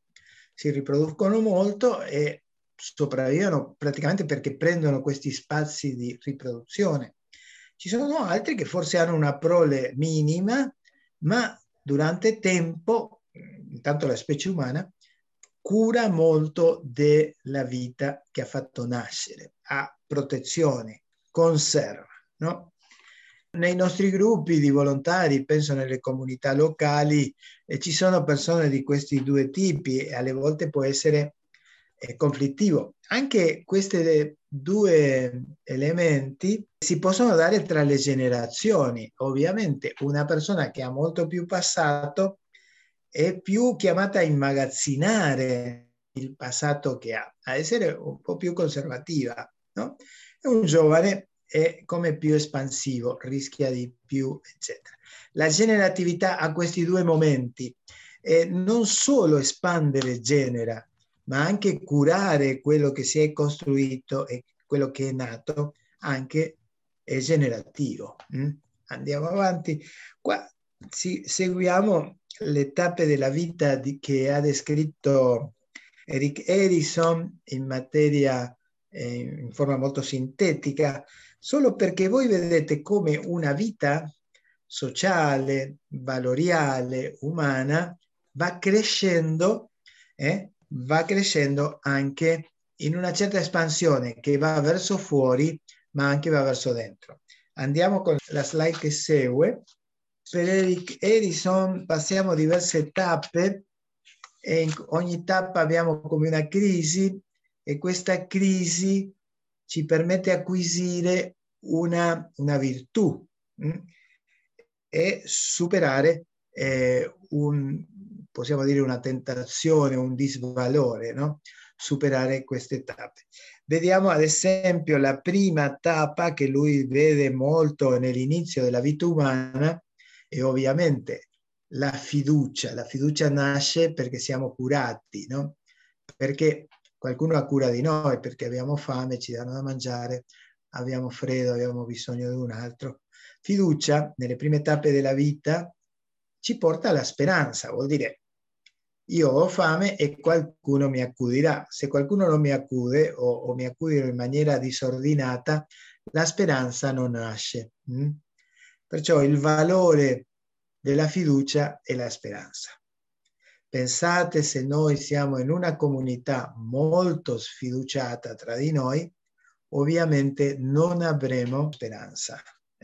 e sopravvivono praticamente perché prendono questi spazi di riproduzione. Ci sono altri che forse hanno una prole minima, ma durante tempo, intanto la specie umana, cura molto della vita che ha fatto nascere, ha protezione, conserva, no? Nei nostri gruppi di volontari, penso nelle comunità locali, ci sono persone di questi due tipi e alle volte può essere conflittivo. Anche questi due elementi si possono dare tra le generazioni. Ovviamente una persona che ha molto più passato è più chiamata a immagazzinare il passato che ha, a essere un po' più conservativa, no? E un giovane è come più espansivo, rischia di più, eccetera. La generatività ha questi due momenti, non solo espandere genera, ma anche curare quello che si è costruito e quello che è nato, anche è generativo. Andiamo avanti. Qua seguiamo le tappe della vita che ha descritto Erik Erikson in materia, in forma molto sintetica, solo perché voi vedete come una vita sociale, valoriale, umana va crescendo anche in una certa espansione che va verso fuori, ma anche va verso dentro. Andiamo con la slide che segue. Per Erik Erikson passiamo diverse tappe e in ogni tappa abbiamo come una crisi e questa crisi ci permette di acquisire una virtù e superare possiamo dire una tentazione, un disvalore, no? Superare queste tappe. Vediamo ad esempio la prima tappa che lui vede molto nell'inizio della vita umana e ovviamente la fiducia. La fiducia nasce perché siamo curati, no? Perché qualcuno ha cura di noi, perché abbiamo fame, ci danno da mangiare, abbiamo freddo, abbiamo bisogno di un altro. Fiducia, nelle prime tappe della vita, ci porta alla speranza, vuol dire io ho fame e qualcuno mi accudirà. Se qualcuno non mi accude o mi accudino in maniera disordinata, la speranza non nasce. Perciò il valore della fiducia è la speranza. Pensate se noi siamo in una comunità molto sfiduciata tra di noi, ovviamente non avremo speranza.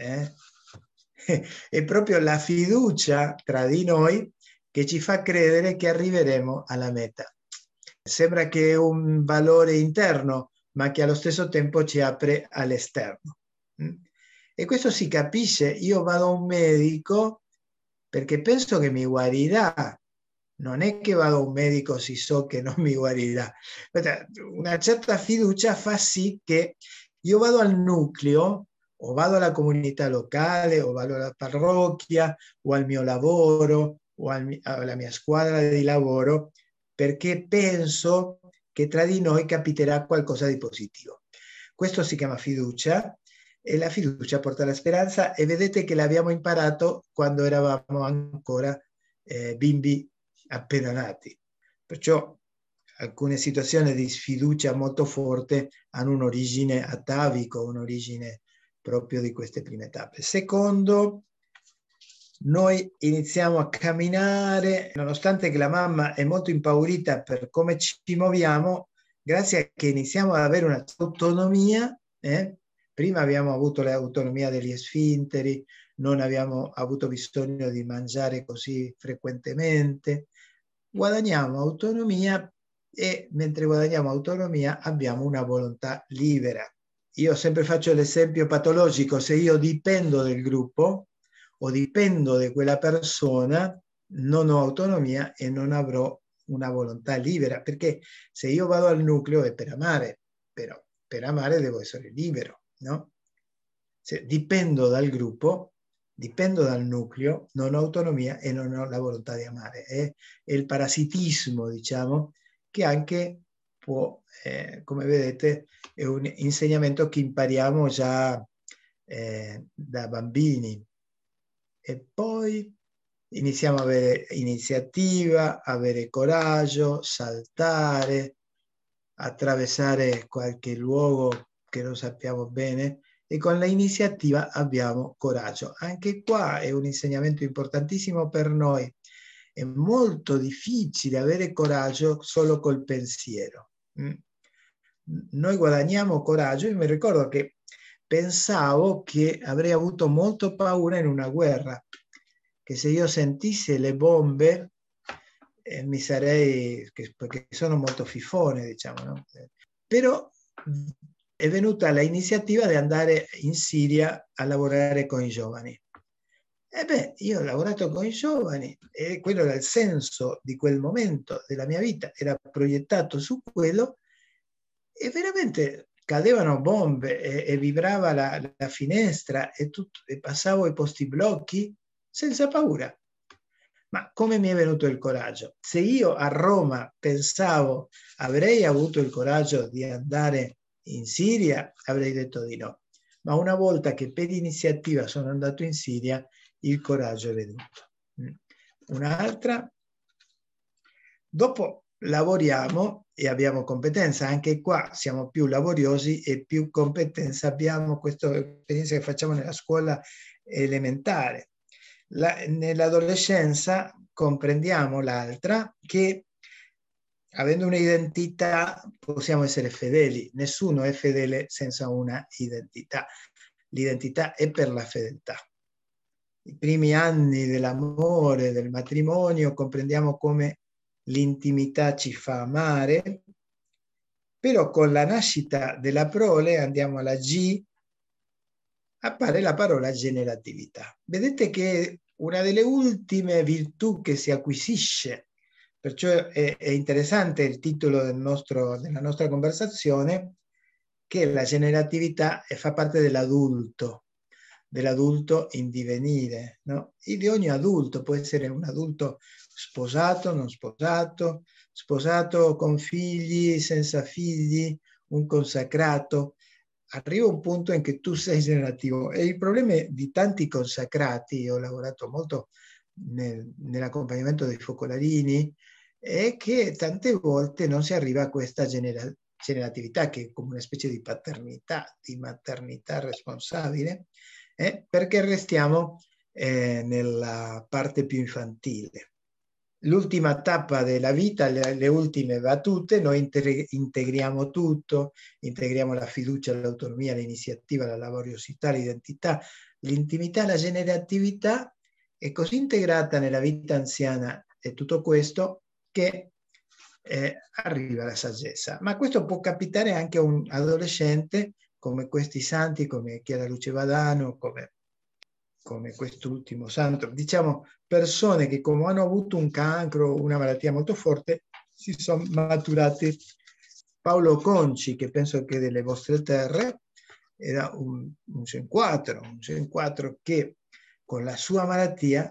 È proprio la fiducia tra di noi che ci fa credere che arriveremo alla meta. Sembra che è un valore interno, ma che allo stesso tempo ci apre all'esterno. E questo si capisce. Io vado a un medico perché penso che mi guarirà. Non è che vado a un medico se so che non mi guarirà. Una certa fiducia fa sì che io vado al nucleo o vado alla comunità locale o vado alla parrocchia o al mio lavoro o alla mia squadra di lavoro, perché penso che tra di noi capiterà qualcosa di positivo. Questo si chiama fiducia, e la fiducia porta alla speranza, e vedete che l'abbiamo imparato quando eravamo ancora bimbi appena nati. Perciò alcune situazioni di sfiducia molto forte hanno un'origine atavica, un'origine proprio di queste prime tappe. Secondo, noi iniziamo a camminare, nonostante che la mamma è molto impaurita per come ci muoviamo, grazie a che iniziamo ad avere un'autonomia. Prima abbiamo avuto l'autonomia degli sfinteri, non abbiamo avuto bisogno di mangiare così frequentemente, guadagniamo autonomia, e mentre guadagniamo autonomia abbiamo una volontà libera. Io sempre faccio l'esempio patologico: se io dipendo del gruppo o dipendo di quella persona, non ho autonomia e non avrò una volontà libera, perché se io vado al nucleo è per amare, però per amare devo essere libero, no? Se dipendo dal gruppo, dipendo dal nucleo, non ho autonomia e non ho la volontà di amare. È il parasitismo, diciamo, che anche può, come vedete, è un insegnamento che impariamo già da bambini. E poi iniziamo a avere iniziativa, avere coraggio, saltare, attraversare qualche luogo che non sappiamo bene, e con l'iniziativa abbiamo coraggio. Anche qua è un insegnamento importantissimo per noi. È molto difficile avere coraggio solo col pensiero. Noi guadagniamo coraggio. Io mi ricordo che pensavo che avrei avuto molto paura in una guerra, che se io sentissi le bombe mi sarei, perché sono molto fifone, diciamo, no? Però è venuta l'iniziativa di andare in Siria a lavorare con i giovani. E beh, io ho lavorato con i giovani e quello era il senso di quel momento della mia vita, era proiettato su quello, e veramente cadevano bombe e vibrava la finestra e passavo i posti blocchi senza paura. Ma come mi è venuto il coraggio? Se io a Roma pensavo avrei avuto il coraggio di andare in Siria, avrei detto di no. Ma una volta che per iniziativa sono andato in Siria, il coraggio è venuto. Un'altra, dopo lavoriamo e abbiamo competenza, anche qua siamo più laboriosi e più competenza abbiamo. Questa esperienza che facciamo nella scuola elementare. Nell'adolescenza comprendiamo l'altra, che avendo un'identità possiamo essere fedeli. Nessuno è fedele senza una identità. L'identità è per la fedeltà. I primi anni dell'amore, del matrimonio, comprendiamo come l'intimità ci fa amare, però con la nascita della prole, andiamo alla G, appare la parola generatività. Vedete che una delle ultime virtù che si acquisisce, perciò è interessante il titolo della nostra conversazione, che la generatività fa parte dell'adulto in divenire, no? E di ogni adulto. Può essere un adulto sposato, non sposato, sposato con figli, senza figli, un consacrato. Arriva un punto in cui tu sei generativo, e il problema di tanti consacrati, io ho lavorato molto nell'accompagnamento dei focolarini, è che tante volte non si arriva a questa generatività, che è come una specie di paternità, di maternità responsabile, perché restiamo nella parte più infantile. L'ultima tappa della vita, le ultime battute, noi integriamo tutto, integriamo la fiducia, l'autonomia, l'iniziativa, la laboriosità, l'identità, l'intimità, la generatività, è così integrata nella vita anziana e tutto questo che arriva la saggezza. Ma questo può capitare anche a un adolescente, come questi santi, come Chiara Luce Badano, come quest'ultimo santo, diciamo persone che come hanno avuto un cancro, una malattia molto forte, si sono maturati. Paolo Conci, che penso che delle vostre terre, era un Gen 4 che con la sua malattia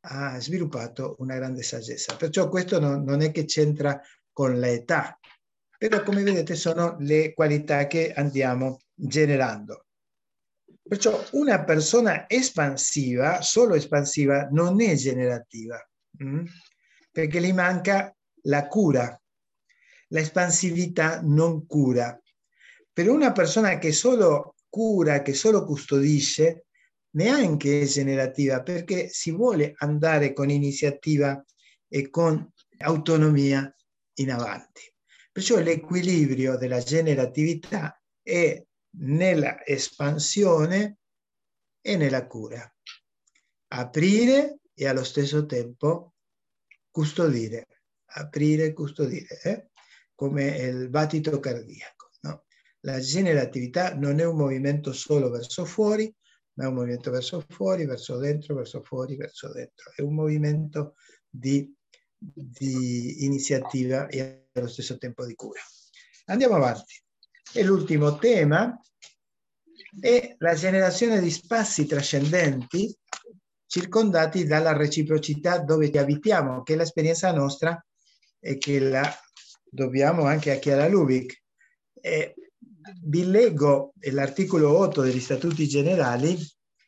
ha sviluppato una grande saggezza. Perciò questo non è che c'entra con l'età, però come vedete sono le qualità che andiamo generando. Perciò una persona espansiva, solo espansiva, non è generativa, perché gli manca la cura. L'espansività non cura. Per una persona che solo cura, che solo custodisce, neanche è generativa, perché si vuole andare con iniziativa e con autonomia in avanti. Perciò l'equilibrio della generatività è nella espansione e nella cura. Aprire e allo stesso tempo custodire. Aprire e custodire, come il battito cardiaco. No? La generatività non è un movimento solo verso fuori, ma è un movimento verso fuori, verso dentro, verso fuori, verso dentro. È un movimento di iniziativa e allo stesso tempo di cura. Andiamo avanti. E l'ultimo tema è la generazione di spazi trascendenti circondati dalla reciprocità dove ci abitiamo, che è l'esperienza nostra e che la dobbiamo anche a Chiara Lubick. Vi leggo l'articolo 8 degli Statuti Generali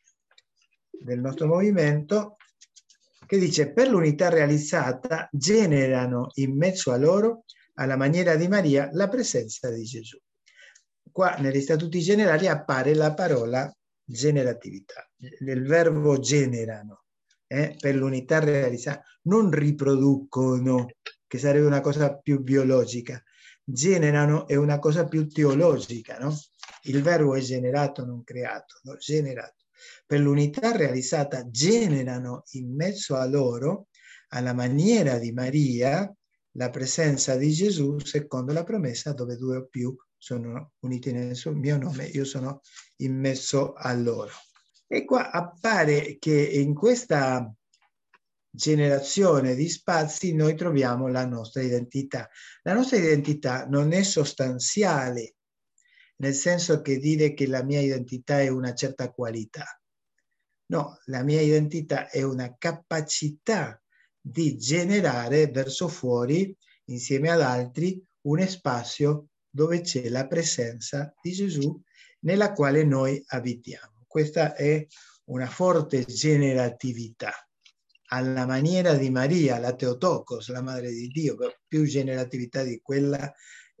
del nostro movimento, che dice: per l'unità realizzata generano in mezzo a loro, alla maniera di Maria, la presenza di Gesù. Qua negli Statuti Generali appare la parola generatività, il verbo generano, per l'unità realizzata, non riproducono, che sarebbe una cosa più biologica. Generano è una cosa più teologica, no? Il verbo è generato, non creato, no? Generato. Per l'unità realizzata generano in mezzo a loro, alla maniera di Maria, la presenza di Gesù secondo la promessa, dove due o più sono uniti nel mio nome, io sono in mezzo a loro. E qua appare che in questa generazione di spazi noi troviamo la nostra identità. La nostra identità non è sostanziale, nel senso che dire che la mia identità è una certa qualità. No, la mia identità è una capacità di generare verso fuori, insieme ad altri, un spazio dove c'è la presenza di Gesù nella quale noi abitiamo. Questa è una forte generatività. Alla maniera di Maria, la Theotokos, la Madre di Dio, più generatività di quella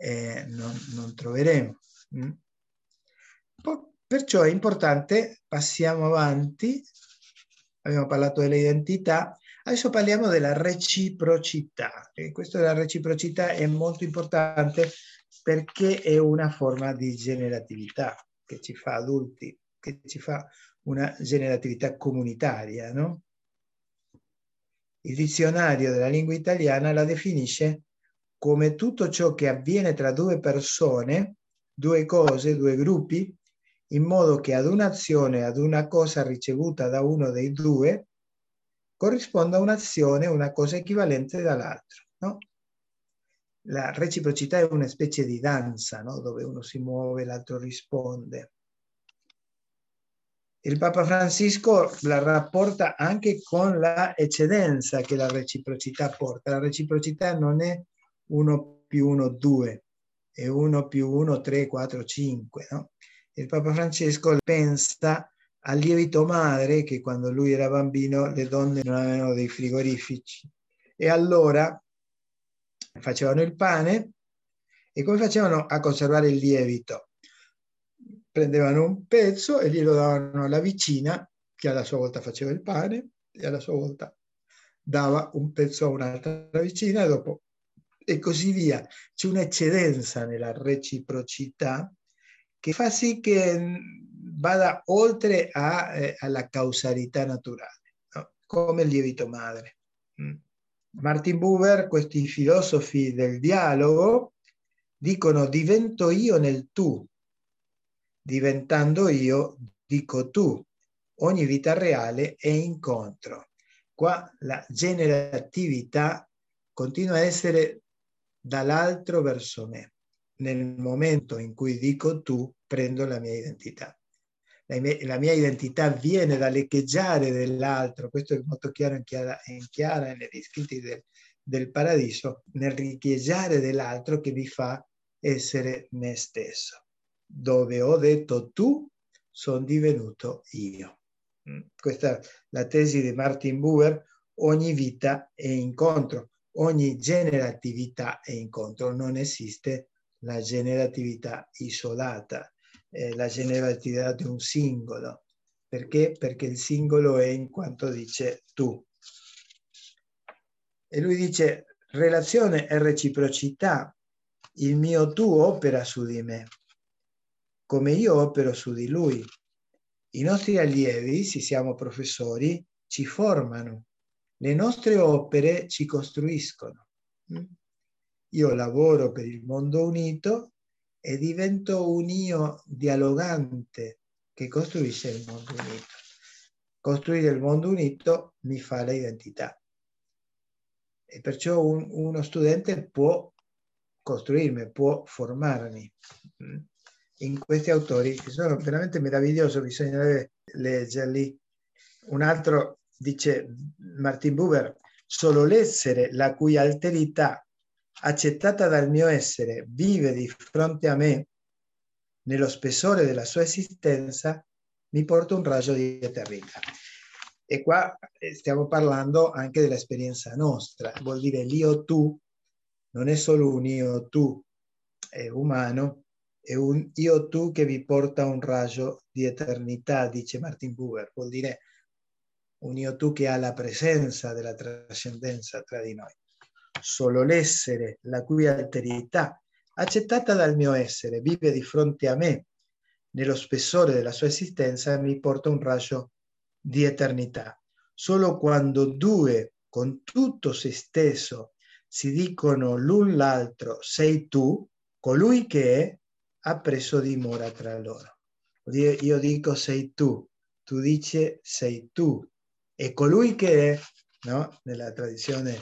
non troveremo. Perciò è importante, passiamo avanti, abbiamo parlato dell'identità, adesso parliamo della reciprocità. E questo della reciprocità è molto importante perché è una forma di generatività che ci fa adulti, che ci fa una generatività comunitaria, no? Il dizionario della lingua italiana la definisce come tutto ciò che avviene tra due persone, due cose, due gruppi, in modo che ad un'azione, ad una cosa ricevuta da uno dei due, corrisponda un'azione, una cosa equivalente dall'altro, no? La reciprocità è una specie di danza, no? Dove uno si muove, l'altro risponde. Il Papa Francisco la rapporta anche con la eccedenza che la reciprocità porta. La reciprocità non è 1 più 1, 2, è 1 più 1, 3, 4, 5. No? Il Papa Francesco pensa al lievito madre, che quando lui era bambino le donne non avevano dei frigoriferi. E allora facevano il pane e come facevano a conservare il lievito? Prendevano un pezzo e glielo davano alla vicina, che alla sua volta faceva il pane e alla sua volta dava un pezzo a un'altra vicina e così via. C'è un'eccedenza nella reciprocità che fa sì che vada oltre alla causalità naturale, no? Come il lievito madre. Martin Buber, questi filosofi del dialogo, dicono: divento io nel tu. Diventando io, dico tu. Ogni vita reale è incontro. Qua la generatività continua a essere dall'altro verso me. Nel momento in cui dico tu, prendo la mia identità. la mia identità viene dall'echeggiare dell'altro, questo è molto chiaro in Chiara negli scritti del Paradiso, nel richieggiare dell'altro che mi fa essere me stesso. Dove ho detto tu, sono divenuto io. Questa è la tesi di Martin Buber: ogni vita è incontro, ogni generatività è incontro, non esiste la generatività isolata, la generatività di un singolo. Perché? Perché il singolo è in quanto dice tu. E lui dice: relazione e reciprocità, il mio tu opera su di me, come io opero su di lui. I nostri allievi, se siamo professori, ci formano, le nostre opere ci costruiscono. Io lavoro per il mondo unito e divento un io dialogante che costruisce il mondo unito. Costruire il mondo unito mi fa l'identità. E perciò uno studente può costruirmi, può formarmi. In questi autori, che sono veramente meravigliosi, bisognerebbe leggerli. Un altro dice, Martin Buber: solo l'essere la cui alterità, accettata dal mio essere, vive di fronte a me, nello spessore della sua esistenza, mi porta un raggio di eternità. E qua stiamo parlando anche dell'esperienza nostra, vuol dire l'io tu non è solo un io tu umano, è un io tu che vi porta un raggio di eternità, dice Martin Buber, vuol dire un io tu che ha la presenza della trascendenza tra di noi. Solo l'essere, la cui alterità, accettata dal mio essere, vive di fronte a me, nello spessore della sua esistenza, mi porta un raggio di eternità. Solo quando due, con tutto se stesso, si dicono l'un l'altro sei tu, colui che è, ha preso dimora tra loro. Io dico sei tu dici sei tu, e colui che è, no? Nella tradizione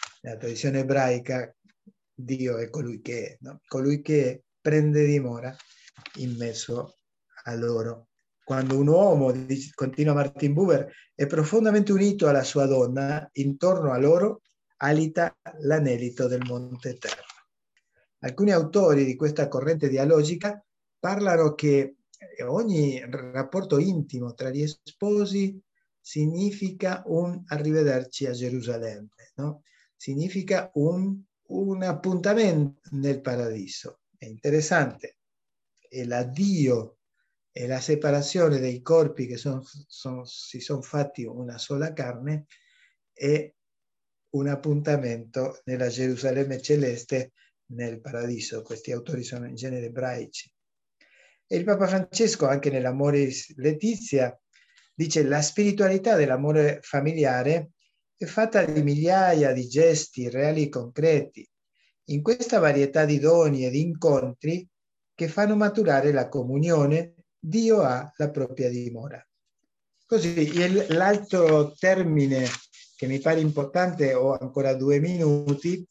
ebraica, Dio è colui che è, no? Colui che è, prende dimora in mezzo a loro. Quando un uomo, continua Martin Buber, è profondamente unito alla sua donna, intorno a loro alita l'anelito del monte eterno. Alcuni autori di questa corrente dialogica parlano che ogni rapporto intimo tra gli sposi significa un arrivederci a Gerusalemme, no? Significa un appuntamento nel paradiso. È interessante. E l'addio e la separazione dei corpi che si sono fatti una sola carne è un appuntamento nella Gerusalemme celeste, nel paradiso. Questi autori sono in genere ebraici. E il Papa Francesco, anche nell'Amoris Laetitia, dice: la spiritualità dell'amore familiare è fatta di migliaia di gesti reali e concreti. In questa varietà di doni e di incontri che fanno maturare la comunione, Dio ha la propria dimora. Così, l'altro termine che mi pare importante, ho ancora 2 minuti,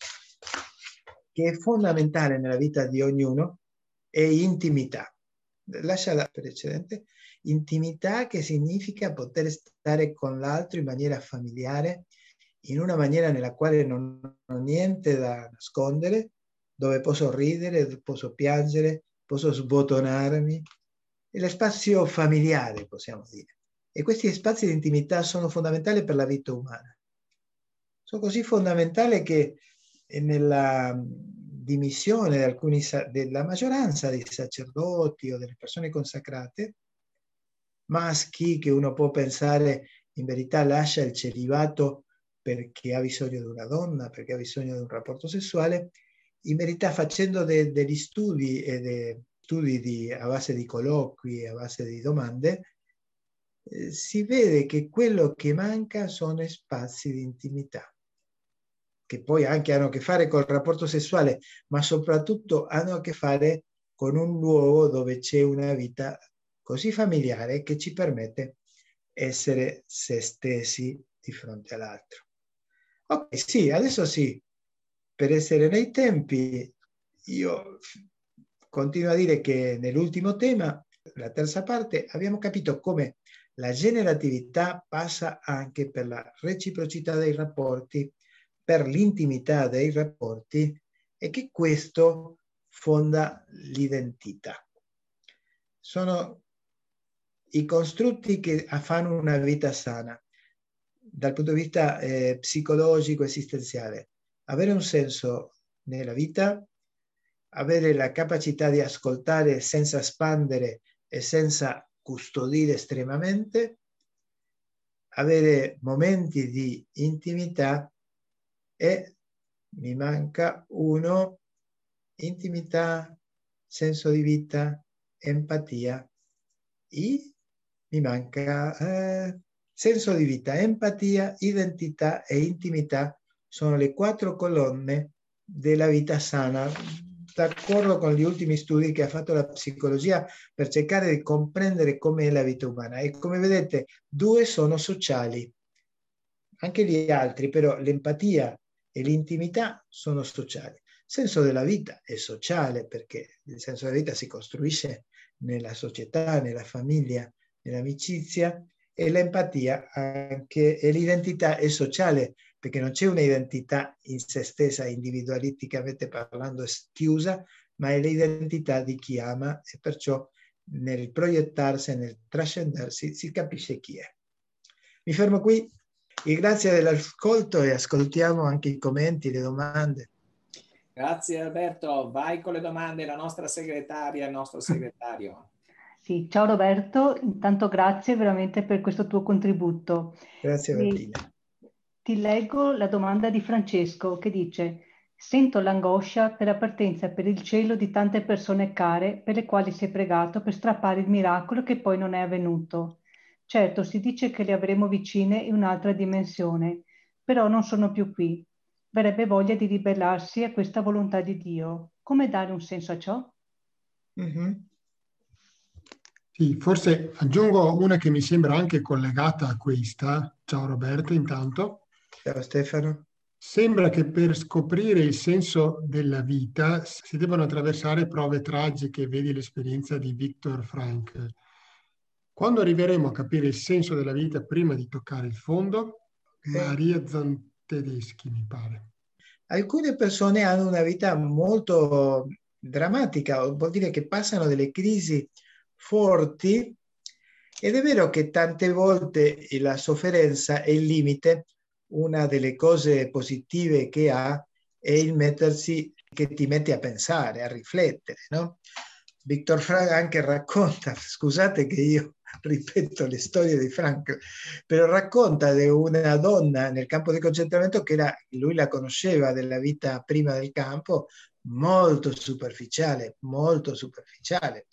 che è fondamentale nella vita di ognuno, è intimità. Lascia la precedente. Intimità, che significa poter stare con l'altro in maniera familiare, in una maniera nella quale non ho niente da nascondere, dove posso ridere, posso piangere, posso sbotonarmi. È lo spazio familiare, possiamo dire. E questi spazi di intimità sono fondamentali per la vita umana. Sono così fondamentali che nella dimissione della maggioranza dei sacerdoti o delle persone consacrate, maschi, che uno può pensare in verità lascia il celibato perché ha bisogno di una donna, perché ha bisogno di un rapporto sessuale, in verità facendo degli studi a base di colloqui, a base di domande, si vede che quello che manca sono spazi di intimità, che poi anche hanno a che fare col rapporto sessuale, ma soprattutto hanno a che fare con un luogo dove c'è una vita così familiare che ci permette essere se stessi di fronte all'altro. Ok, sì, adesso sì, per essere nei tempi, io continuo a dire che nell'ultimo tema La terza parte abbiamo capito come la generatività passa anche per la reciprocità dei rapporti, per l'intimità dei rapporti e che questo fonda l'identità. Sono i costrutti che fanno una vita sana dal punto di vista psicologico, esistenziale. Avere un senso nella vita, avere la capacità di ascoltare senza spandere e senza custodire estremamente, avere momenti di intimità e mi manca uno, intimità, senso di vita, empatia e mi manca senso di vita, empatia, identità e intimità sono le 4 colonne della vita sana, d'accordo con gli ultimi studi che ha fatto la psicologia per cercare di comprendere com'è la vita umana. E come vedete, 2 sono sociali, anche gli altri, però l'empatia e l'intimità sono sociali. Il senso della vita è sociale perché il senso della vita si costruisce nella società, nella famiglia, nell'amicizia, e l'empatia anche, e l'identità è sociale perché non c'è un'identità in se stessa, individualisticamente parlando, chiusa, ma è l'identità di chi ama e perciò nel proiettarsi, nel trascendersi, si capisce chi è. Mi fermo qui e grazie dell'ascolto e ascoltiamo anche i commenti, le domande. Grazie Alberto, vai con le domande, la nostra segretaria, il nostro segretario. Sì, ciao Roberto, intanto grazie veramente per questo tuo contributo. Grazie Bettina. Ti leggo la domanda di Francesco che dice: sento l'angoscia per la partenza per il cielo di tante persone care per le quali si è pregato per strappare il miracolo che poi non è avvenuto. Certo, si dice che le avremo vicine in un'altra dimensione, però non sono più qui. Verrebbe voglia di ribellarsi a questa volontà di Dio. Come dare un senso a ciò? Mm-hmm. Sì, forse aggiungo una che mi sembra anche collegata a questa. Ciao Roberto, intanto. Ciao Stefano. Sembra che per scoprire il senso della vita si debbano attraversare prove tragiche, vedi l'esperienza di Viktor Frankl. Quando arriveremo a capire il senso della vita prima di toccare il fondo? Maria Zantedeschi, mi pare. Alcune persone hanno una vita molto drammatica, vuol dire che passano delle crisi forti ed è vero che tante volte la sofferenza è il limite. Una delle cose positive che ha è il mettersi, che ti mette a pensare, a riflettere, no? Viktor Frankl anche racconta, scusate che io ripeto le storie di Frankl, però racconta di una donna nel campo di concentramento che lui la conosceva della vita prima del campo, molto superficiale, molto superficiale.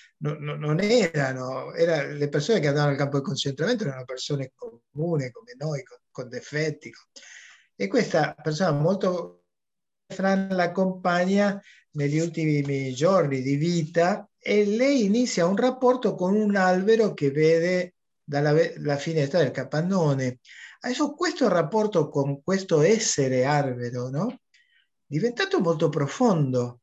Non erano le persone che andavano al campo di concentramento erano persone comuni come noi, con difetti. E questa persona molto Fran la accompagna negli ultimi giorni di vita e lei inizia un rapporto con un albero che vede dalla finestra del capannone. Adesso questo rapporto con questo essere albero, no? Diventato molto profondo,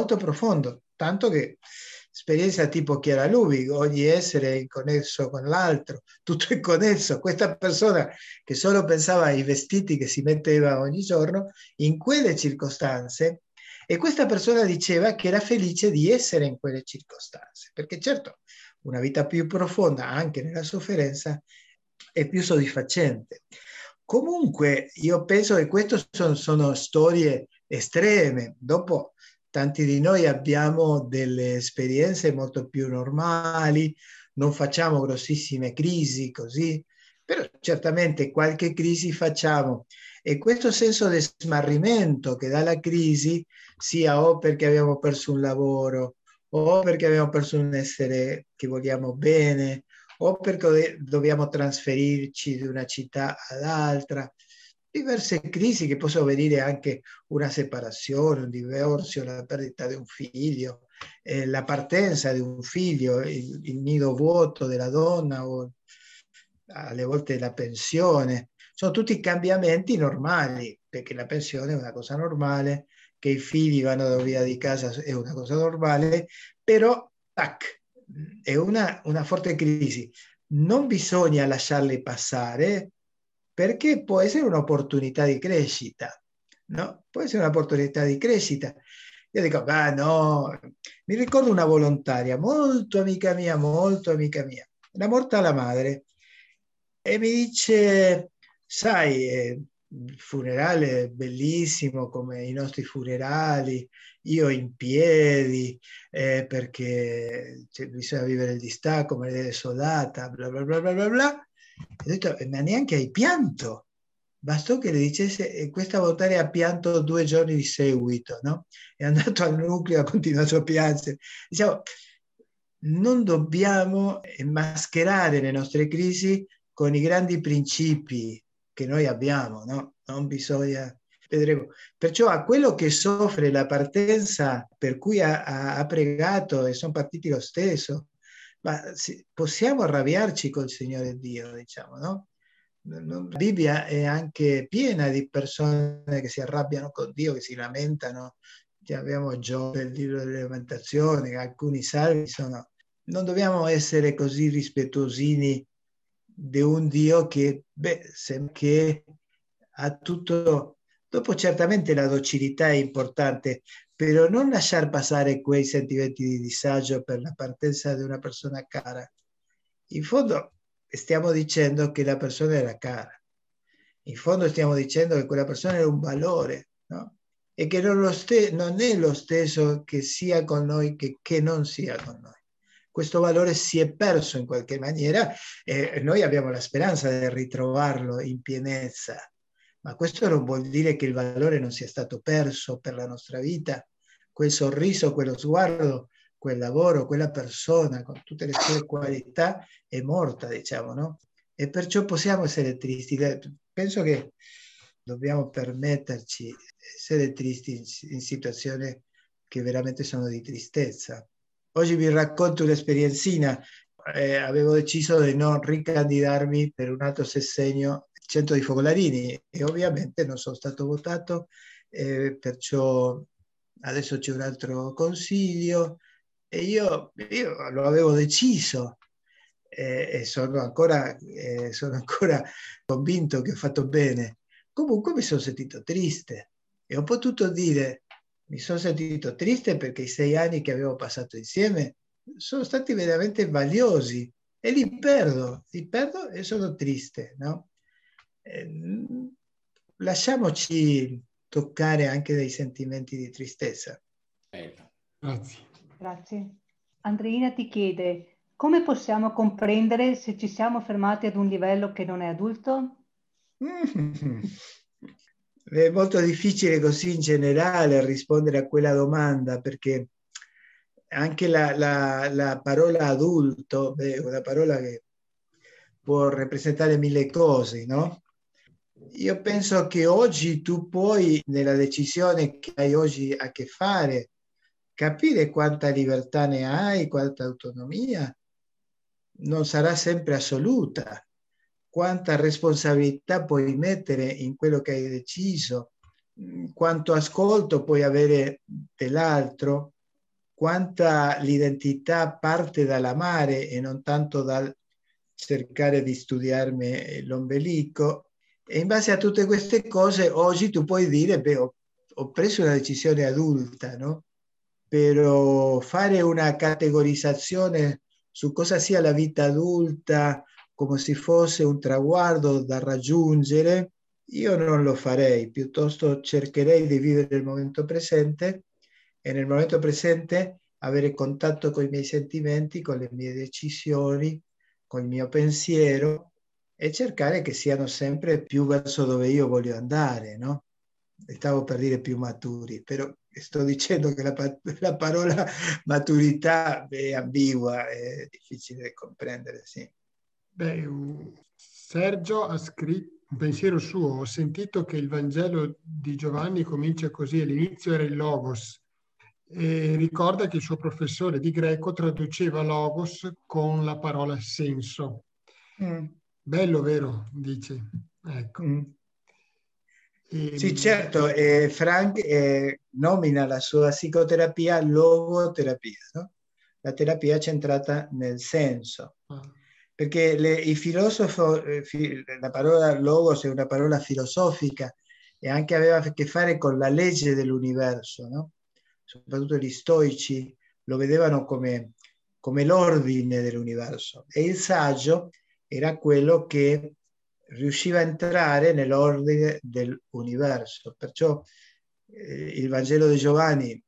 tanto che esperienza tipo Chiara Lubich, ogni essere è connesso con l'altro, tutto è connesso. Questa persona che solo pensava ai vestiti che si metteva ogni giorno, in quelle circostanze, e questa persona diceva che era felice di essere in quelle circostanze, perché certo una vita più profonda anche nella sofferenza è più soddisfacente. Comunque io penso che queste sono storie estreme. Dopo tanti di noi abbiamo delle esperienze molto più normali, non facciamo grossissime crisi così, però certamente qualche crisi facciamo. E questo senso di smarrimento che dà la crisi, sia o perché abbiamo perso un lavoro, o perché abbiamo perso un essere che vogliamo bene, o perché dobbiamo trasferirci da una città ad altra, diverse crisi che possono venire anche una separazione, un divorzio, la perdita di un figlio, la partenza di un figlio, il nido vuoto della donna o alle volte la pensione. Sono tutti cambiamenti normali, perché la pensione è una cosa normale, che i figli vanno via di casa è una cosa normale, però tac, è una forte crisi. Non bisogna lasciarli passare perché può essere un'opportunità di crescita, no? Può essere un'opportunità di crescita. Io dico, no, mi ricordo una volontaria, molto amica mia, era morta la madre e mi dice, sai, il funerale è bellissimo come i nostri funerali, io in piedi, perché bisogna vivere il distacco, Maria Soldata, bla bla bla bla bla bla. Ho detto, ma neanche hai pianto. Bastò che le dicesse, questa volontaria ha pianto 2 giorni di seguito, no? È andato al nucleo, ha continuato a piangere. Diciamo, non dobbiamo mascherare le nostre crisi con i grandi principi che noi abbiamo, no? Non bisogna, vedremo. Perciò a quello che soffre la partenza per cui ha pregato e sono partiti lo stesso, ma possiamo arrabbiarci col Signore Dio, diciamo, no? La Bibbia è anche piena di persone che si arrabbiano con Dio, che si lamentano. Abbiamo Giobbe, il libro delle lamentazioni, alcuni salmi sono... Non dobbiamo essere così rispettuosini di un Dio che, che ha tutto... Dopo certamente la docilità è importante, però non lasciar passare quei sentimenti di disagio per la partenza di una persona cara. In fondo stiamo dicendo che la persona era cara, in fondo stiamo dicendo che quella persona era un valore, no? E che non è lo stesso che sia con noi che non sia con noi. Questo valore si è perso in qualche maniera e noi abbiamo la speranza di ritrovarlo in pienezza, ma questo non vuol dire che il valore non sia stato perso per la nostra vita. Quel sorriso, quello sguardo, quel lavoro, quella persona con tutte le sue qualità è morta, diciamo, no? E perciò possiamo essere tristi. Penso che dobbiamo permetterci di essere tristi in situazioni che veramente sono di tristezza. Oggi vi racconto un'esperienzina. Avevo deciso di non ricandidarmi per un altro sessegno Centro di Fogolarini e ovviamente non sono stato votato, perciò adesso c'è un altro consiglio e io lo avevo deciso e sono ancora convinto che ho fatto bene. Comunque mi sono sentito triste e ho potuto dire mi sono sentito triste perché i 6 anni che avevo passato insieme sono stati veramente valiosi e li perdo e sono triste, no? Lasciamoci toccare anche dai sentimenti di tristezza. Grazie. Grazie. Andreina ti chiede, come possiamo comprendere se ci siamo fermati ad un livello che non è adulto? È molto difficile così in generale rispondere a quella domanda perché anche la parola adulto è una parola che può rappresentare 1000 cose, no? Io penso che oggi tu puoi, nella decisione che hai oggi a che fare, capire quanta libertà ne hai, quanta autonomia, non sarà sempre assoluta, quanta responsabilità puoi mettere in quello che hai deciso, quanto ascolto puoi avere dell'altro, quanta l'identità parte dall'amare e non tanto dal cercare di studiarmi l'ombelico. E in base a tutte queste cose oggi tu puoi dire, ho preso una decisione adulta, no? Però fare una categorizzazione su cosa sia la vita adulta come se fosse un traguardo da raggiungere, io non lo farei, piuttosto cercherei di vivere il momento presente e nel momento presente avere contatto con i miei sentimenti, con le mie decisioni, con il mio pensiero e cercare che siano sempre più verso dove io voglio andare, no? Stavo per dire più maturi, però sto dicendo che la parola maturità è ambigua, è difficile da comprendere, sì. Beh, Sergio ha scritto un pensiero suo. Ho sentito che il Vangelo di Giovanni comincia così, all'inizio era il Logos, e ricorda che il suo professore di greco traduceva Logos con la parola senso. Bello, vero? Dice. Ecco. Sì, certo, Frank nomina la sua psicoterapia logoterapia, no? la terapia è centrata nel senso. Perché il filosofo, la parola logos è una parola filosofica e anche aveva a che fare con la legge dell'universo, no? Soprattutto gli stoici lo vedevano come l'ordine dell'universo, e il saggio era quello che riusciva a entrare nell'ordine dell'universo. Perciò il Vangelo di Giovanni,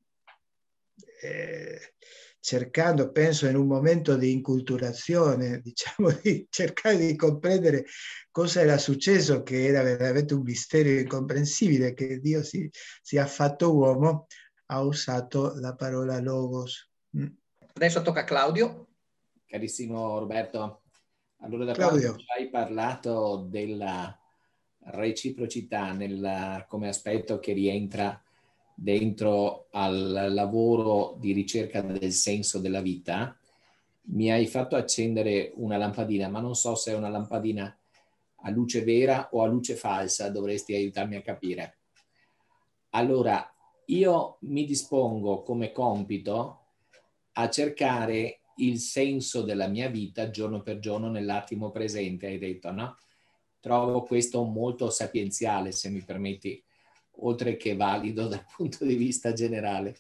cercando, penso, in un momento di inculturazione, diciamo, di cercare di comprendere cosa era successo, che era veramente un mistero incomprensibile, che Dio si è fatto uomo, ha usato la parola logos. Adesso tocca a Claudio. Carissimo Roberto, allora da Claudio, quando ci hai parlato della reciprocità come aspetto che rientra dentro al lavoro di ricerca del senso della vita, mi hai fatto accendere una lampadina, ma non so se è una lampadina a luce vera o a luce falsa, dovresti aiutarmi a capire. Allora, io mi dispongo come compito a cercare il senso della mia vita giorno per giorno nell'attimo presente, hai detto, no? Trovo questo molto sapienziale, se mi permetti, oltre che valido dal punto di vista generale.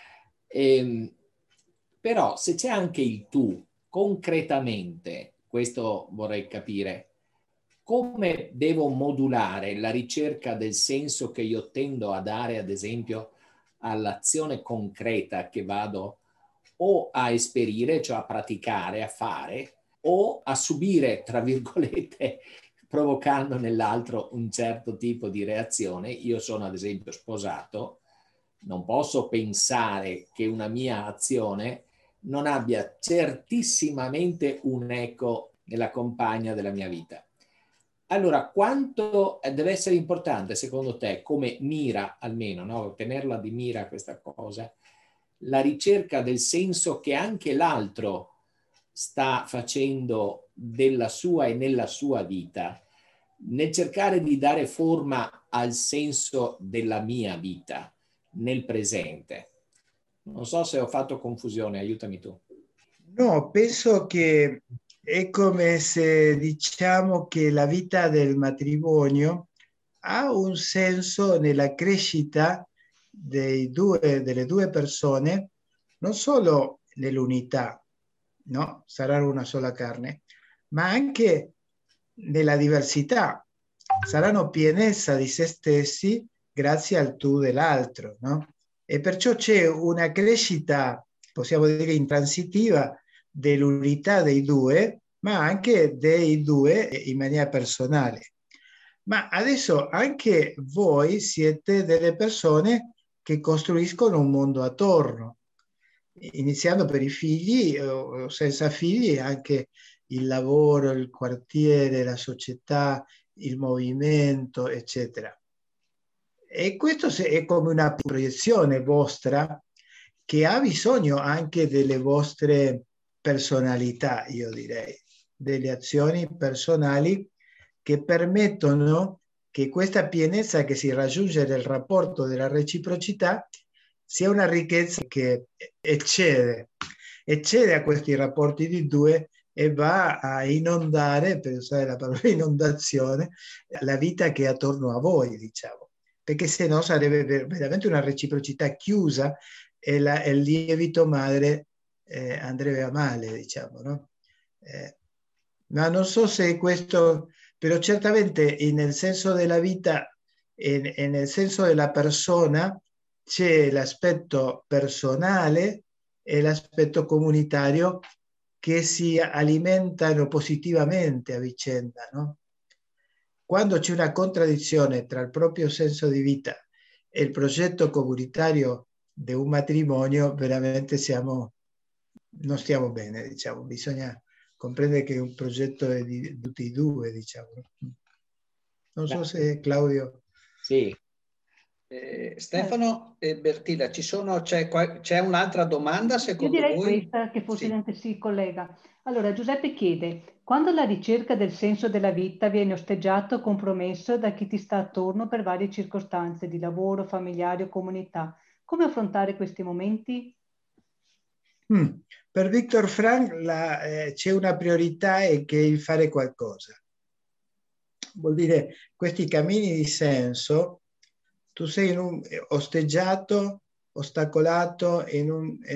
Però se c'è anche il tu, concretamente, questo vorrei capire, come devo modulare la ricerca del senso che io tendo a dare, ad esempio, all'azione concreta che vado o a esperire, cioè a praticare, a fare, o a subire, tra virgolette, provocando nell'altro un certo tipo di reazione. Io sono ad esempio sposato, non posso pensare che una mia azione non abbia certissimamente un eco nella compagna della mia vita. Allora, quanto deve essere importante secondo te, come mira almeno, no? Tenerla di mira questa cosa, la ricerca del senso che anche l'altro sta facendo della sua e nella sua vita, nel cercare di dare forma al senso della mia vita nel presente. Non so se ho fatto confusione, aiutami tu. No, penso che è come se diciamo che la vita del matrimonio ha un senso nella crescita delle due persone, non solo nell'unità, no? Saranno una sola carne, ma anche nella diversità. Saranno pienezza di se stessi grazie al tu dell'altro, no? E perciò c'è una crescita, possiamo dire, intransitiva dell'unità dei due, ma anche dei due in maniera personale. Ma adesso anche voi siete delle persone che costruiscono un mondo attorno, iniziando per i figli o senza figli, anche il lavoro, il quartiere, la società, il movimento, eccetera. E questo è come una proiezione vostra che ha bisogno anche delle vostre personalità, io direi, delle azioni personali che permettono che questa pienezza che si raggiunge nel rapporto della reciprocità sia una ricchezza che eccede a questi rapporti di due e va a inondare, per usare la parola inondazione, la vita che è attorno a voi, diciamo. Perché se no sarebbe veramente una reciprocità chiusa e il lievito madre andrebbe male, diciamo, no? Ma non so se questo, però certamente nel senso della vita e nel senso della persona c'è l'aspetto personale e l'aspetto comunitario che si alimentano positivamente a vicenda, no? Quando c'è una contraddizione tra il proprio senso di vita e il progetto comunitario di un matrimonio, veramente non stiamo bene, diciamo. Bisogna comprendere che è un progetto di tutti e due, diciamo. Non so se Claudio... Sì. Stefano e Bertilla, c'è un'altra domanda secondo voi? Io direi questa che forse neanche si collega. Allora, Giuseppe chiede, quando la ricerca del senso della vita viene osteggiato o compromesso da chi ti sta attorno per varie circostanze di lavoro, familiare o comunità, come affrontare questi momenti? Per Viktor Frankl c'è una priorità e che è il fare qualcosa. Vuol dire, questi cammini di senso, tu sei osteggiato, ostacolato in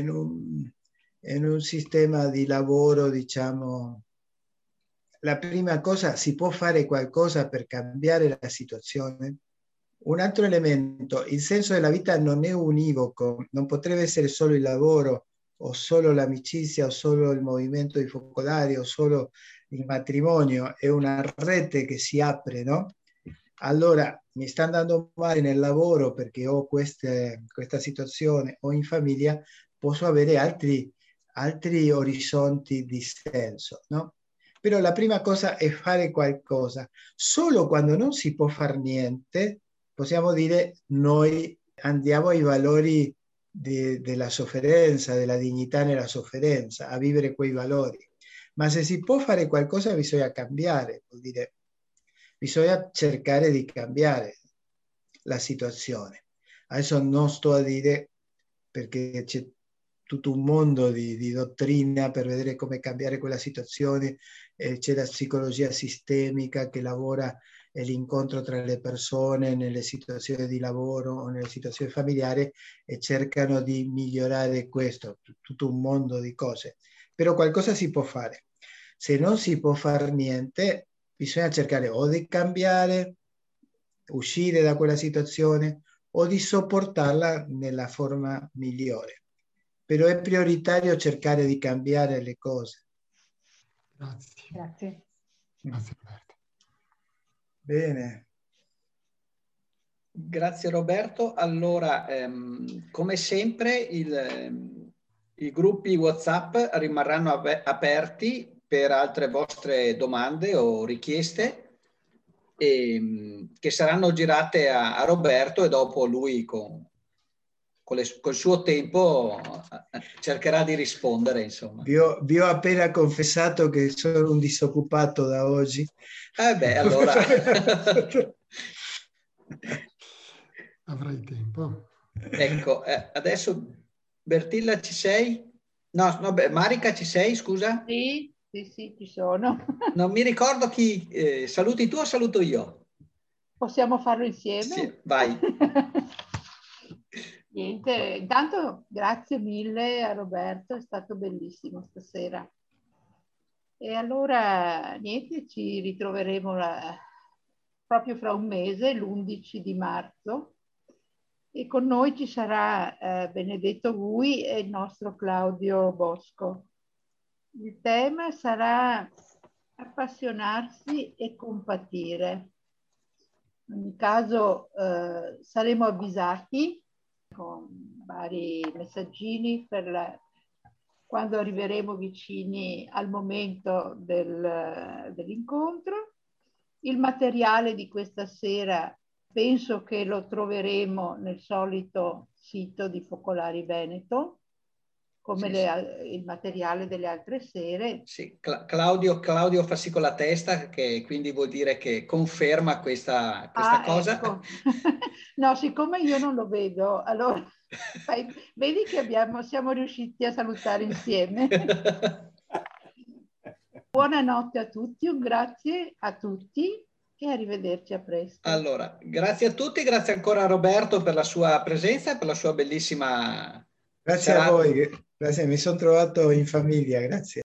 un sistema di lavoro, diciamo. La prima cosa, si può fare qualcosa per cambiare la situazione? Un altro elemento, il senso della vita non è univoco, non potrebbe essere solo il lavoro o solo l'amicizia o solo il movimento di focolari o solo il matrimonio, è una rete che si apre, no? Allora mi sta andando male nel lavoro perché ho questa situazione o in famiglia, posso avere altri orizzonti di senso, no? Però la prima cosa è fare qualcosa. Solo quando non si può fare niente, possiamo dire noi andiamo ai valori della sofferenza, della dignità nella sofferenza, a vivere quei valori. Ma se si può fare qualcosa bisogna cambiare, vuol dire bisogna cercare di cambiare la situazione. Adesso non sto a dire, perché c'è tutto un mondo di dottrina per vedere come cambiare quella situazione, c'è la psicologia sistemica che lavora l'incontro tra le persone nelle situazioni di lavoro o nelle situazioni familiari e cercano di migliorare questo, tutto un mondo di cose. Però qualcosa si può fare. Se non si può fare niente, bisogna cercare o di cambiare, uscire da quella situazione o di sopportarla nella forma migliore. Però è prioritario cercare di cambiare le cose. Grazie. Grazie. Grazie Roberto. Bene. Grazie Roberto. Allora, come sempre, i gruppi WhatsApp rimarranno aperti per altre vostre domande o richieste che saranno girate a Roberto e dopo lui col suo tempo cercherà di rispondere, insomma. Vi ho appena confessato che sono un disoccupato da oggi. Allora... Avrai tempo. Ecco, adesso Bertilla ci sei? No, Marica ci sei, scusa? Sì, ci sono. Non mi ricordo chi... saluti tu o saluto io? Possiamo farlo insieme? Sì, vai. Niente, intanto grazie mille a Roberto, è stato bellissimo stasera. E allora, niente, ci ritroveremo proprio fra un mese, l'11 di marzo, e con noi ci sarà Benedetto Gui e il nostro Claudio Bosco. Il tema sarà appassionarsi e compatire. In ogni caso saremo avvisati con vari messaggini quando arriveremo vicini al momento dell'incontro. Il materiale di questa sera penso che lo troveremo nel solito sito di Focolari Veneto, come il materiale delle altre sere. Sì, Claudio fa sì con la testa, che quindi vuol dire che conferma questa cosa. Ecco. No, siccome io non lo vedo, allora vedi che siamo riusciti a salutare insieme. Buonanotte a tutti, un grazie a tutti e arrivederci a presto. Allora, grazie a tutti, grazie ancora a Roberto per la sua presenza e per la sua bellissima... Grazie a voi, grazie, mi sono trovato in famiglia, grazie.